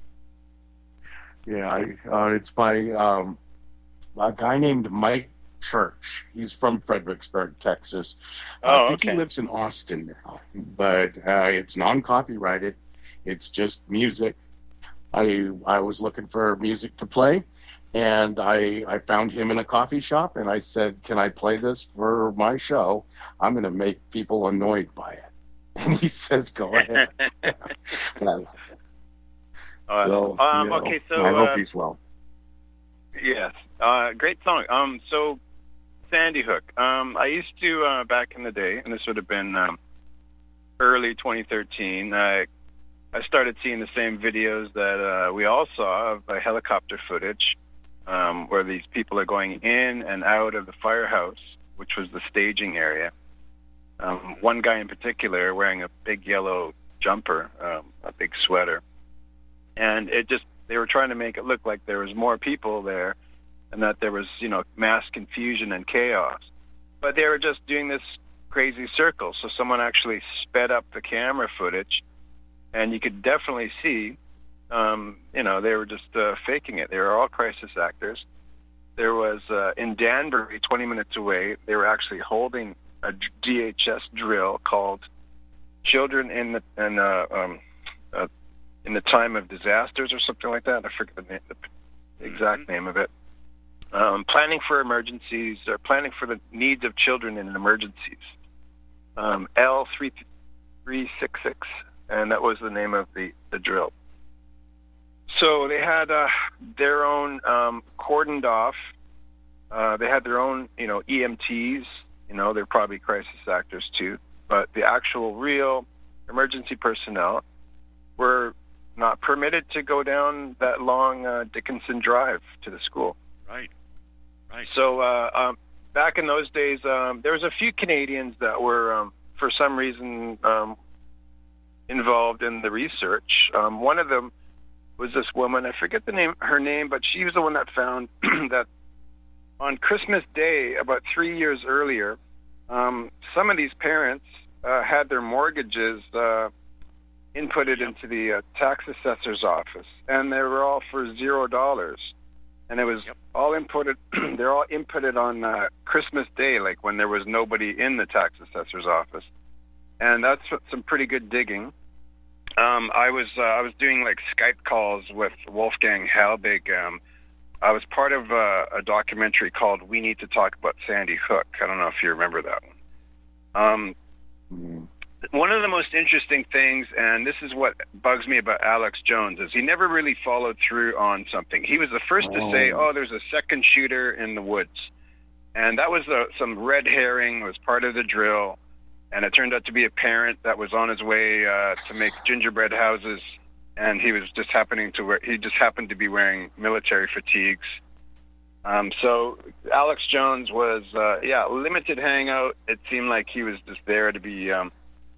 yeah. I, uh, it's by um, a guy named Mike Church. He's from Fredericksburg, Texas. Oh, I think okay. he lives in Austin now, but uh, it's non-copyrighted. It's just music. I I was looking for music to play, and I I found him in a coffee shop, and I said, "Can I play this for my show? I'm going to make people annoyed by it." And he says, "Go ahead." And I love it. Uh, So, um, you know, okay, so I hope uh, he's well. Yes, uh, great song. Um, so Sandy Hook. Um, I used to uh, back in the day, and this would have been um, early twenty thirteen. I I started seeing the same videos that uh, we all saw of uh, helicopter footage, um, where these people are going in and out of the firehouse, which was the staging area. Um, one guy in particular wearing a big yellow jumper, um, a big sweater, and it just they were trying to make it look like there was more people there, and that there was you know mass confusion and chaos. But they were just doing this crazy circle. So someone actually sped up the camera footage, and you could definitely see, um, you know, they were just uh, faking it. They were all crisis actors. There was, uh, in Danbury, twenty minutes away, they were actually holding a D H S drill called Children in the, in, uh, um, uh, in the Time of Disasters or something like that. I forget the, name, the exact name of it. Um, planning for emergencies, or planning for the needs of children in emergencies. Um, L three three six six. And that was the name of the, the drill. So they had uh, their own um, cordoned off. Uh, they had their own, you know, E M Ts. You know, they're probably crisis actors too. But the actual real emergency personnel were not permitted to go down that long uh, Dickinson Drive to the school. Right. Right. So uh, um, back in those days, um, there was a few Canadians that were, um, for some reason, um, involved in the research. Um, one of them was this woman. I forget the name, her name, but she was the one that found that on Christmas Day, about three years earlier, um, some of these parents uh, had their mortgages uh, inputted into the uh, tax assessor's office, and they were all for zero dollars. And it was yep. all inputted. They're all inputted on uh, Christmas Day, like when there was nobody in the tax assessor's office. And that's some pretty good digging. Um, I was uh, I was doing like Skype calls with Wolfgang Halbig. Um, I was part of uh, a documentary called "We Need to Talk About Sandy Hook." I don't know if you remember that one. Um, mm. One of the most interesting things, and this is what bugs me about Alex Jones, is he never really followed through on something. He was the first oh. to say, "Oh, there's a second shooter in the woods," and that was uh, some red herring. It was part of the drill. And it turned out to be a parent that was on his way uh, to make gingerbread houses, and he was just happening to wear. He just happened to be wearing military fatigues. Um, so Alex Jones was, uh, yeah, limited hangout. It seemed like he was just there to be um,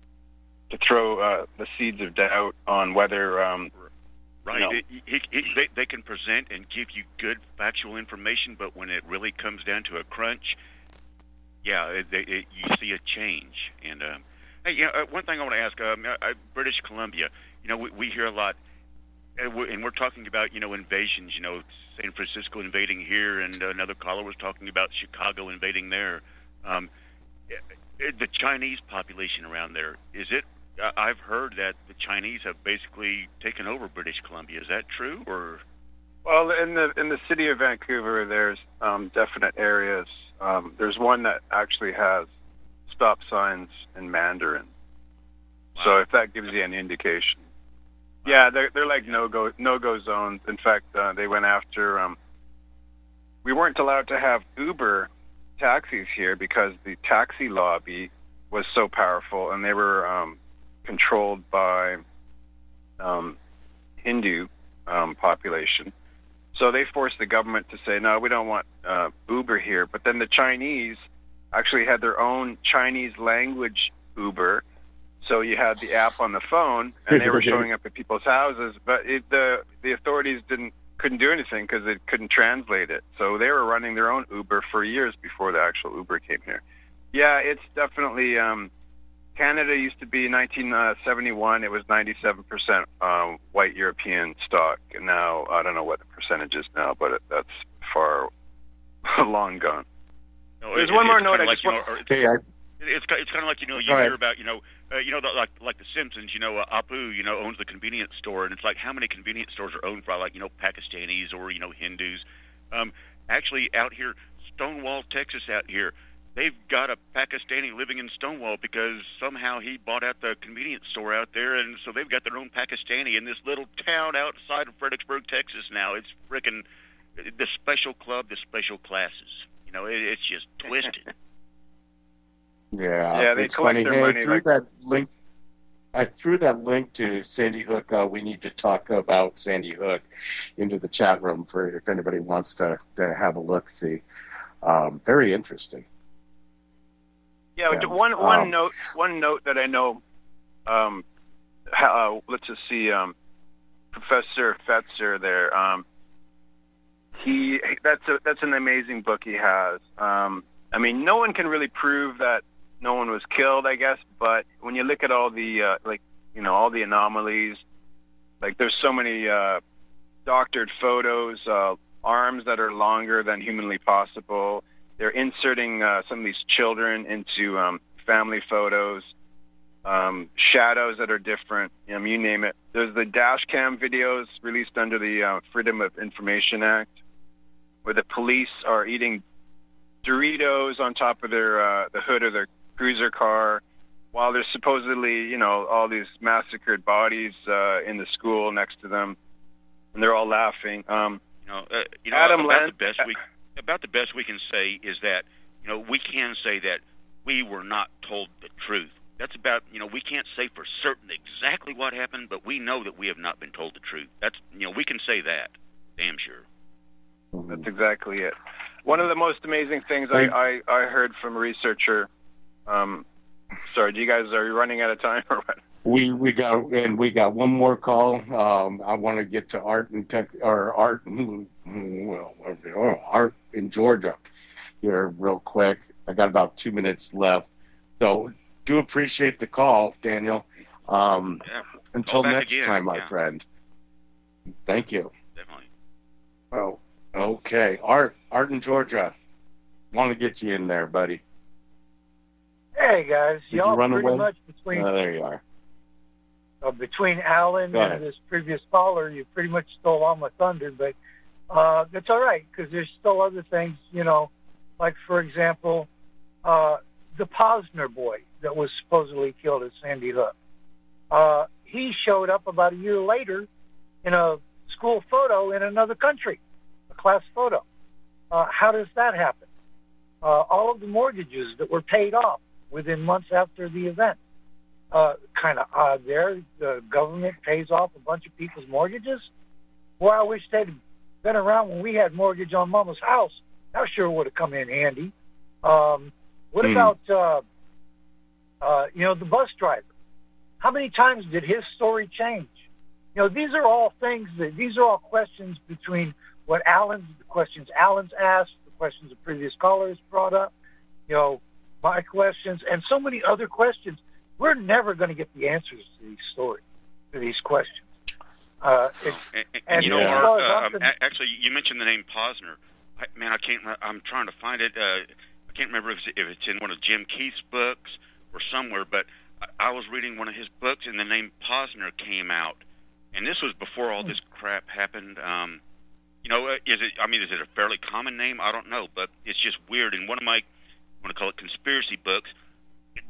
to throw uh, the seeds of doubt on whether. Um, right. You know, it, he, he, they, they can present and give you good factual information, but when it really comes down to a crunch. Yeah, it, it, it, you see a change. And um, hey, you know, uh, one thing I want to ask: um, uh, British Columbia. You know, we, we hear a lot, and we're, and we're talking about you know invasions. You know, San Francisco invading here, and another caller was talking about Chicago invading there. Um, it, the Chinese population around there, is it? Uh, I've heard that the Chinese have basically taken over British Columbia. Is that true, or? Well, in the in the city of Vancouver, there's um, definite areas. Um, there's one that actually has stop signs in Mandarin. Wow. So if that gives you an indication. Yeah, they're they're like no go no go zones. In fact, uh, they went after. Um, we weren't allowed to have Uber taxis here because the taxi lobby was so powerful, and they were um, controlled by um, Hindu um, population. So they forced the government to say, no, we don't want uh, Uber here. But then the Chinese actually had their own Chinese language Uber. So you had the app on the phone, and they were showing up at people's houses. But it, the the authorities didn't couldn't do anything because they couldn't translate it. So they were running their own Uber for years before the actual Uber came here. Yeah, it's definitely um, Canada used to be nineteen seventy-one. It was ninety-seven percent um, white European stock, and now I don't know what the percentage is now, but it, that's far long gone. No, There's it, one it, more it's note. kinda I like, just you want. know, or it's, Hey, I, it's it's kind of like, you know, you Go hear ahead. about, you know, uh, you know, the, like like the Simpsons. You know, uh, Apu, you know, owns the convenience store, and it's like how many convenience stores are owned by, like, you know, Pakistanis or, you know, Hindus. Um, actually, out here, Stonewall, Texas, out here, they've got a Pakistani living in Stonewall because somehow he bought out the convenience store out there, and so they've got their own Pakistani in this little town outside of Fredericksburg, Texas. Now it's frickin' the special club, the special classes. You know, it, it's just twisted. Yeah, Yeah, they it's collect funny. their Hey, money I threw like- that link. I threw that link to Sandy Hook. Uh, we need to talk about Sandy Hook into the chat room for if anybody wants to, to have a look. See, um, very interesting. Yeah, Yeah, one one um, note one note that I know. Um, how, uh, let's just see, um, Professor Fetzer there. Um, he that's a that's an amazing book he has. Um, I mean, no one can really prove that no one was killed, I guess. But when you look at all the uh, like you know all the anomalies, like there's so many uh, doctored photos, uh, arms that are longer than humanly possible. They're inserting uh, some of these children into um, family photos, um, shadows that are different. You know, you name it. There's the dash cam videos released under the uh, Freedom of Information Act, where the police are eating Doritos on top of their uh, the hood of their cruiser car, while there's supposedly, you know, all these massacred bodies uh, in the school next to them, and they're all laughing. Um, You know, uh, you know Adam about Lan- the best we about the best we can say is that, you know, we can say that we were not told the truth. That's about, you know, we can't say for certain exactly what happened, but we know that we have not been told the truth. That's, you know, we can say that, damn sure. That's exactly it. One of the most amazing things I, I, I heard from a researcher. Um, sorry, do you guys are you running out of time or what? We we got and we got one more call. Um, I want to get to Art and Tech or Art, well, Art in Georgia here real quick. I got about two minutes left, so do appreciate the call, Daniel. Um, Yeah. until Call back next again, time, my yeah. friend. Thank you. Definitely. Oh, okay. Art, Art in Georgia. Want to get you in there, buddy. Hey guys, Did you y'all run pretty away? much between Oh, there you are. uh, between Alan Go ahead. and this previous caller, you pretty much stole all my thunder, but uh, that's all right because there's still other things, you know, like for example, uh, the Posner boy that was supposedly killed at Sandy Hook. Uh, he showed up about a year later in a school photo in another country, a class photo. Uh, how does that happen? Uh, all of the mortgages that were paid off within months after the event. Uh, kind of odd there. The government pays off a bunch of people's mortgages. Well, I wish they'd been around when we had mortgage on Mama's house. That sure would have come in handy. Um, what Hmm. about, uh, uh, you know, the bus driver? How many times did his story change? You know, these are all things that, these are all questions between what Alan's, the questions Alan's asked, the questions the previous callers brought up, you know, my questions, and so many other questions. We're never going to get the answers to these stories, to these questions. Uh, it's, And, and, and you know, as Art, far as uh, I'm um, con- a- actually, you mentioned the name Posner. I, man, I can't. re- I'm trying to find it. Uh, I can't remember if it's, if it's in one of Jim Keith's books or somewhere. But I, I was reading one of his books, and the name Posner came out. And this was before all this crap happened. Um, you know, uh, is it? I mean, is it a fairly common name? I don't know, but it's just weird. In one of my, I want to call it conspiracy books,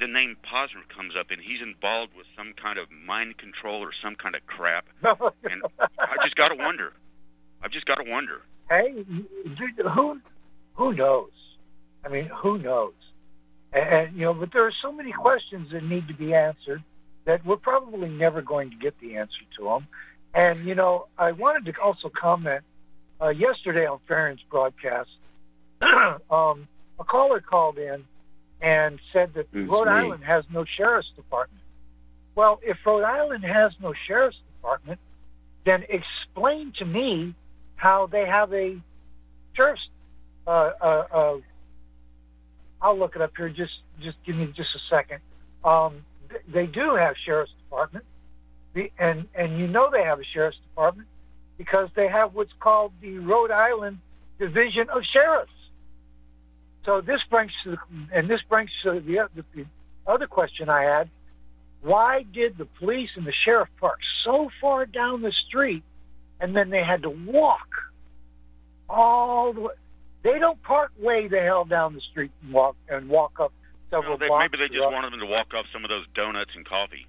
the name Posner comes up, and he's involved with some kind of mind control or some kind of crap. And I just got to wonder. I've just got to wonder. Hey, who who knows? I mean, who knows? And, and, you know, but there are so many questions that need to be answered that we're probably never going to get the answer to them. And, you know, I wanted to also comment, uh, yesterday on Farron's broadcast, um, a caller called in and said that Who's Rhode me? Island has no sheriff's department. Well, if Rhode Island has no sheriff's department, then explain to me how they have a sheriff's, uh, uh, uh, I'll look it up here. Just, just give me just a second. Um, th- they do have sheriff's department, the, and and you know they have a sheriff's department because they have what's called the Rhode Island Division of Sheriffs. So this brings to the, and this brings to the, the, the other question I had: why did the police and the sheriff park so far down the street, and then they had to walk all the way? They don't park way the hell down the street and walk and walk up several Well, they, blocks. maybe they just wanted them to walk off some of those donuts and coffee.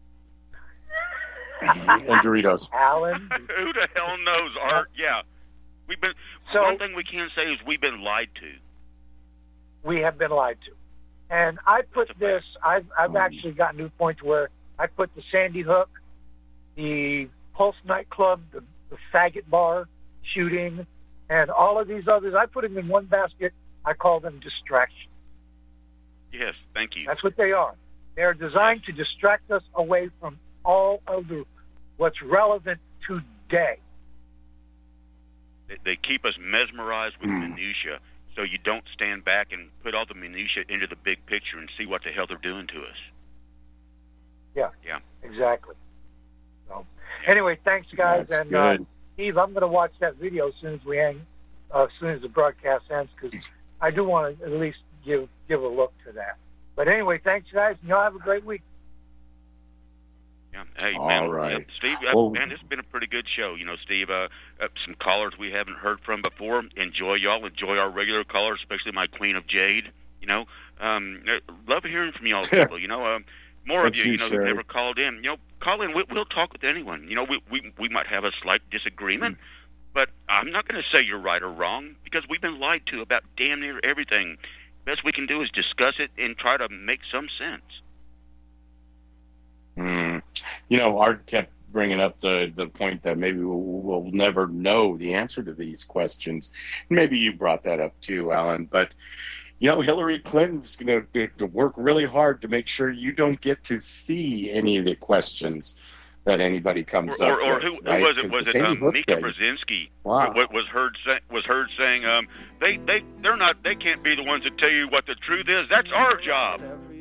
And Doritos. Alan, Who the hell knows, Art? Yeah, we've been. So- one thing we can say is we've been lied to. we have been lied to. And I put this, I've, I've actually gotten to a point where I put the Sandy Hook, the Pulse nightclub, the, the faggot bar shooting, and all of these others. I put them in one basket. I call them distractions. Yes, thank you. That's what they are. They are designed to distract us away from all of the what's relevant today. They, they keep us mesmerized with minutia, so you don't stand back and put all the minutia into the big picture and see what the hell they're doing to us. Yeah. Yeah. Exactly. So, anyway, thanks, guys. That's and uh, good. Steve, I'm going to watch that video as soon as we hang, uh, as soon as the broadcast ends, because I do want to at least give give a look to that. But anyway, thanks, guys, and y'all have a great week. Yeah. Hey, All man, right. yeah, Steve, uh, Well- man, this has been a pretty good show. You know, Steve, uh, uh, some callers we haven't heard from before. Enjoy y'all. Enjoy our regular callers, especially my Queen of Jade. You know, um, uh, love hearing from y'all people. You know, um, more of Thanks, you, you you, know, that Sherry. never called in. You know, call in. We, we'll talk with anyone. You know, we we, we might have a slight disagreement, but I'm not going to say you're right or wrong because we've been lied to about damn near everything. Best we can do is discuss it and try to make some sense. Mm. You know, Art kept bringing up the, the point that maybe we'll, we'll never know the answer to these questions. Maybe you brought that up too, Alan. But, you know, Hillary Clinton's going to, to work really hard to make sure you don't get to see any of the questions that anybody comes Or, up or, or with. who, right? who was it? 'Cause Was the it Sandy um, Hook Mika thing- Brzezinski? Wow. Was, was heard say, was heard saying um, they they they're not they can't be the ones that tell you what the truth is. That's our job.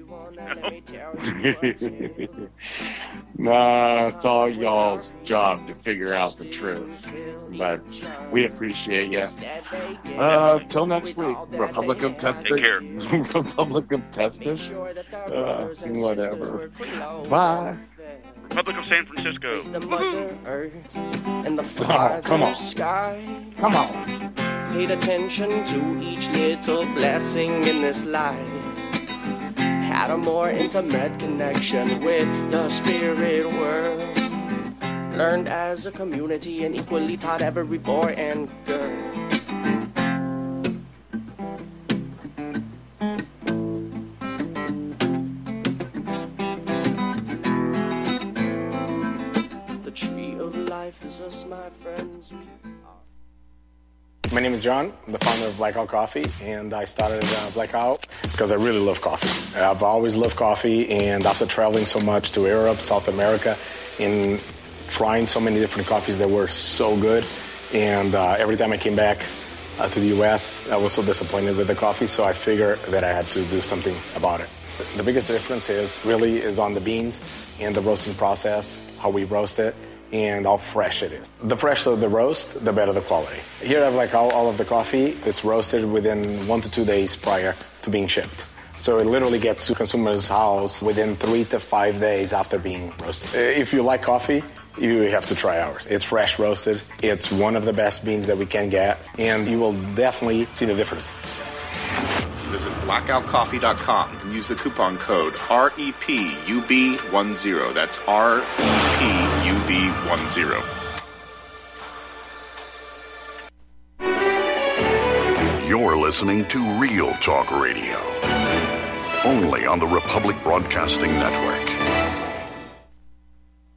Nah, it's all y'all's job to figure out the truth. But we appreciate you. Uh, till next week, Republic of Testing. Take care. Republic of Testing. Uh, whatever. Bye. Republic of San Francisco. And the Oh, come on. sky. Come on. Paid attention to each little blessing in this life. Had a more intimate connection with the spirit world. Learned as a community and equally taught every boy and girl. The tree of life is us, my friends. We My name is John. I'm the founder of Blackout Coffee, and I started uh, Blackout because I really love coffee. I've always loved coffee, and after traveling so much to Europe, South America, and trying so many different coffees that were so good, and uh, every time I came back uh, to the U S, I was so disappointed with the coffee, so I figured that I had to do something about it. The biggest difference is really is on the beans and the roasting process, how we roast it, and how fresh it is. The fresher the roast, the better the quality. Here I have like all, all of the coffee. It's roasted within one to two days prior to being shipped. So it literally gets to consumer's house within three to five days after being roasted. If you like coffee, you have to try ours. It's fresh roasted. It's one of the best beans that we can get, and you will definitely see the difference. visit blackout coffee dot com and use the coupon code R E P U B ten. That's R E P U B ten. You're listening to Real Talk Radio, only on the Republic Broadcasting Network.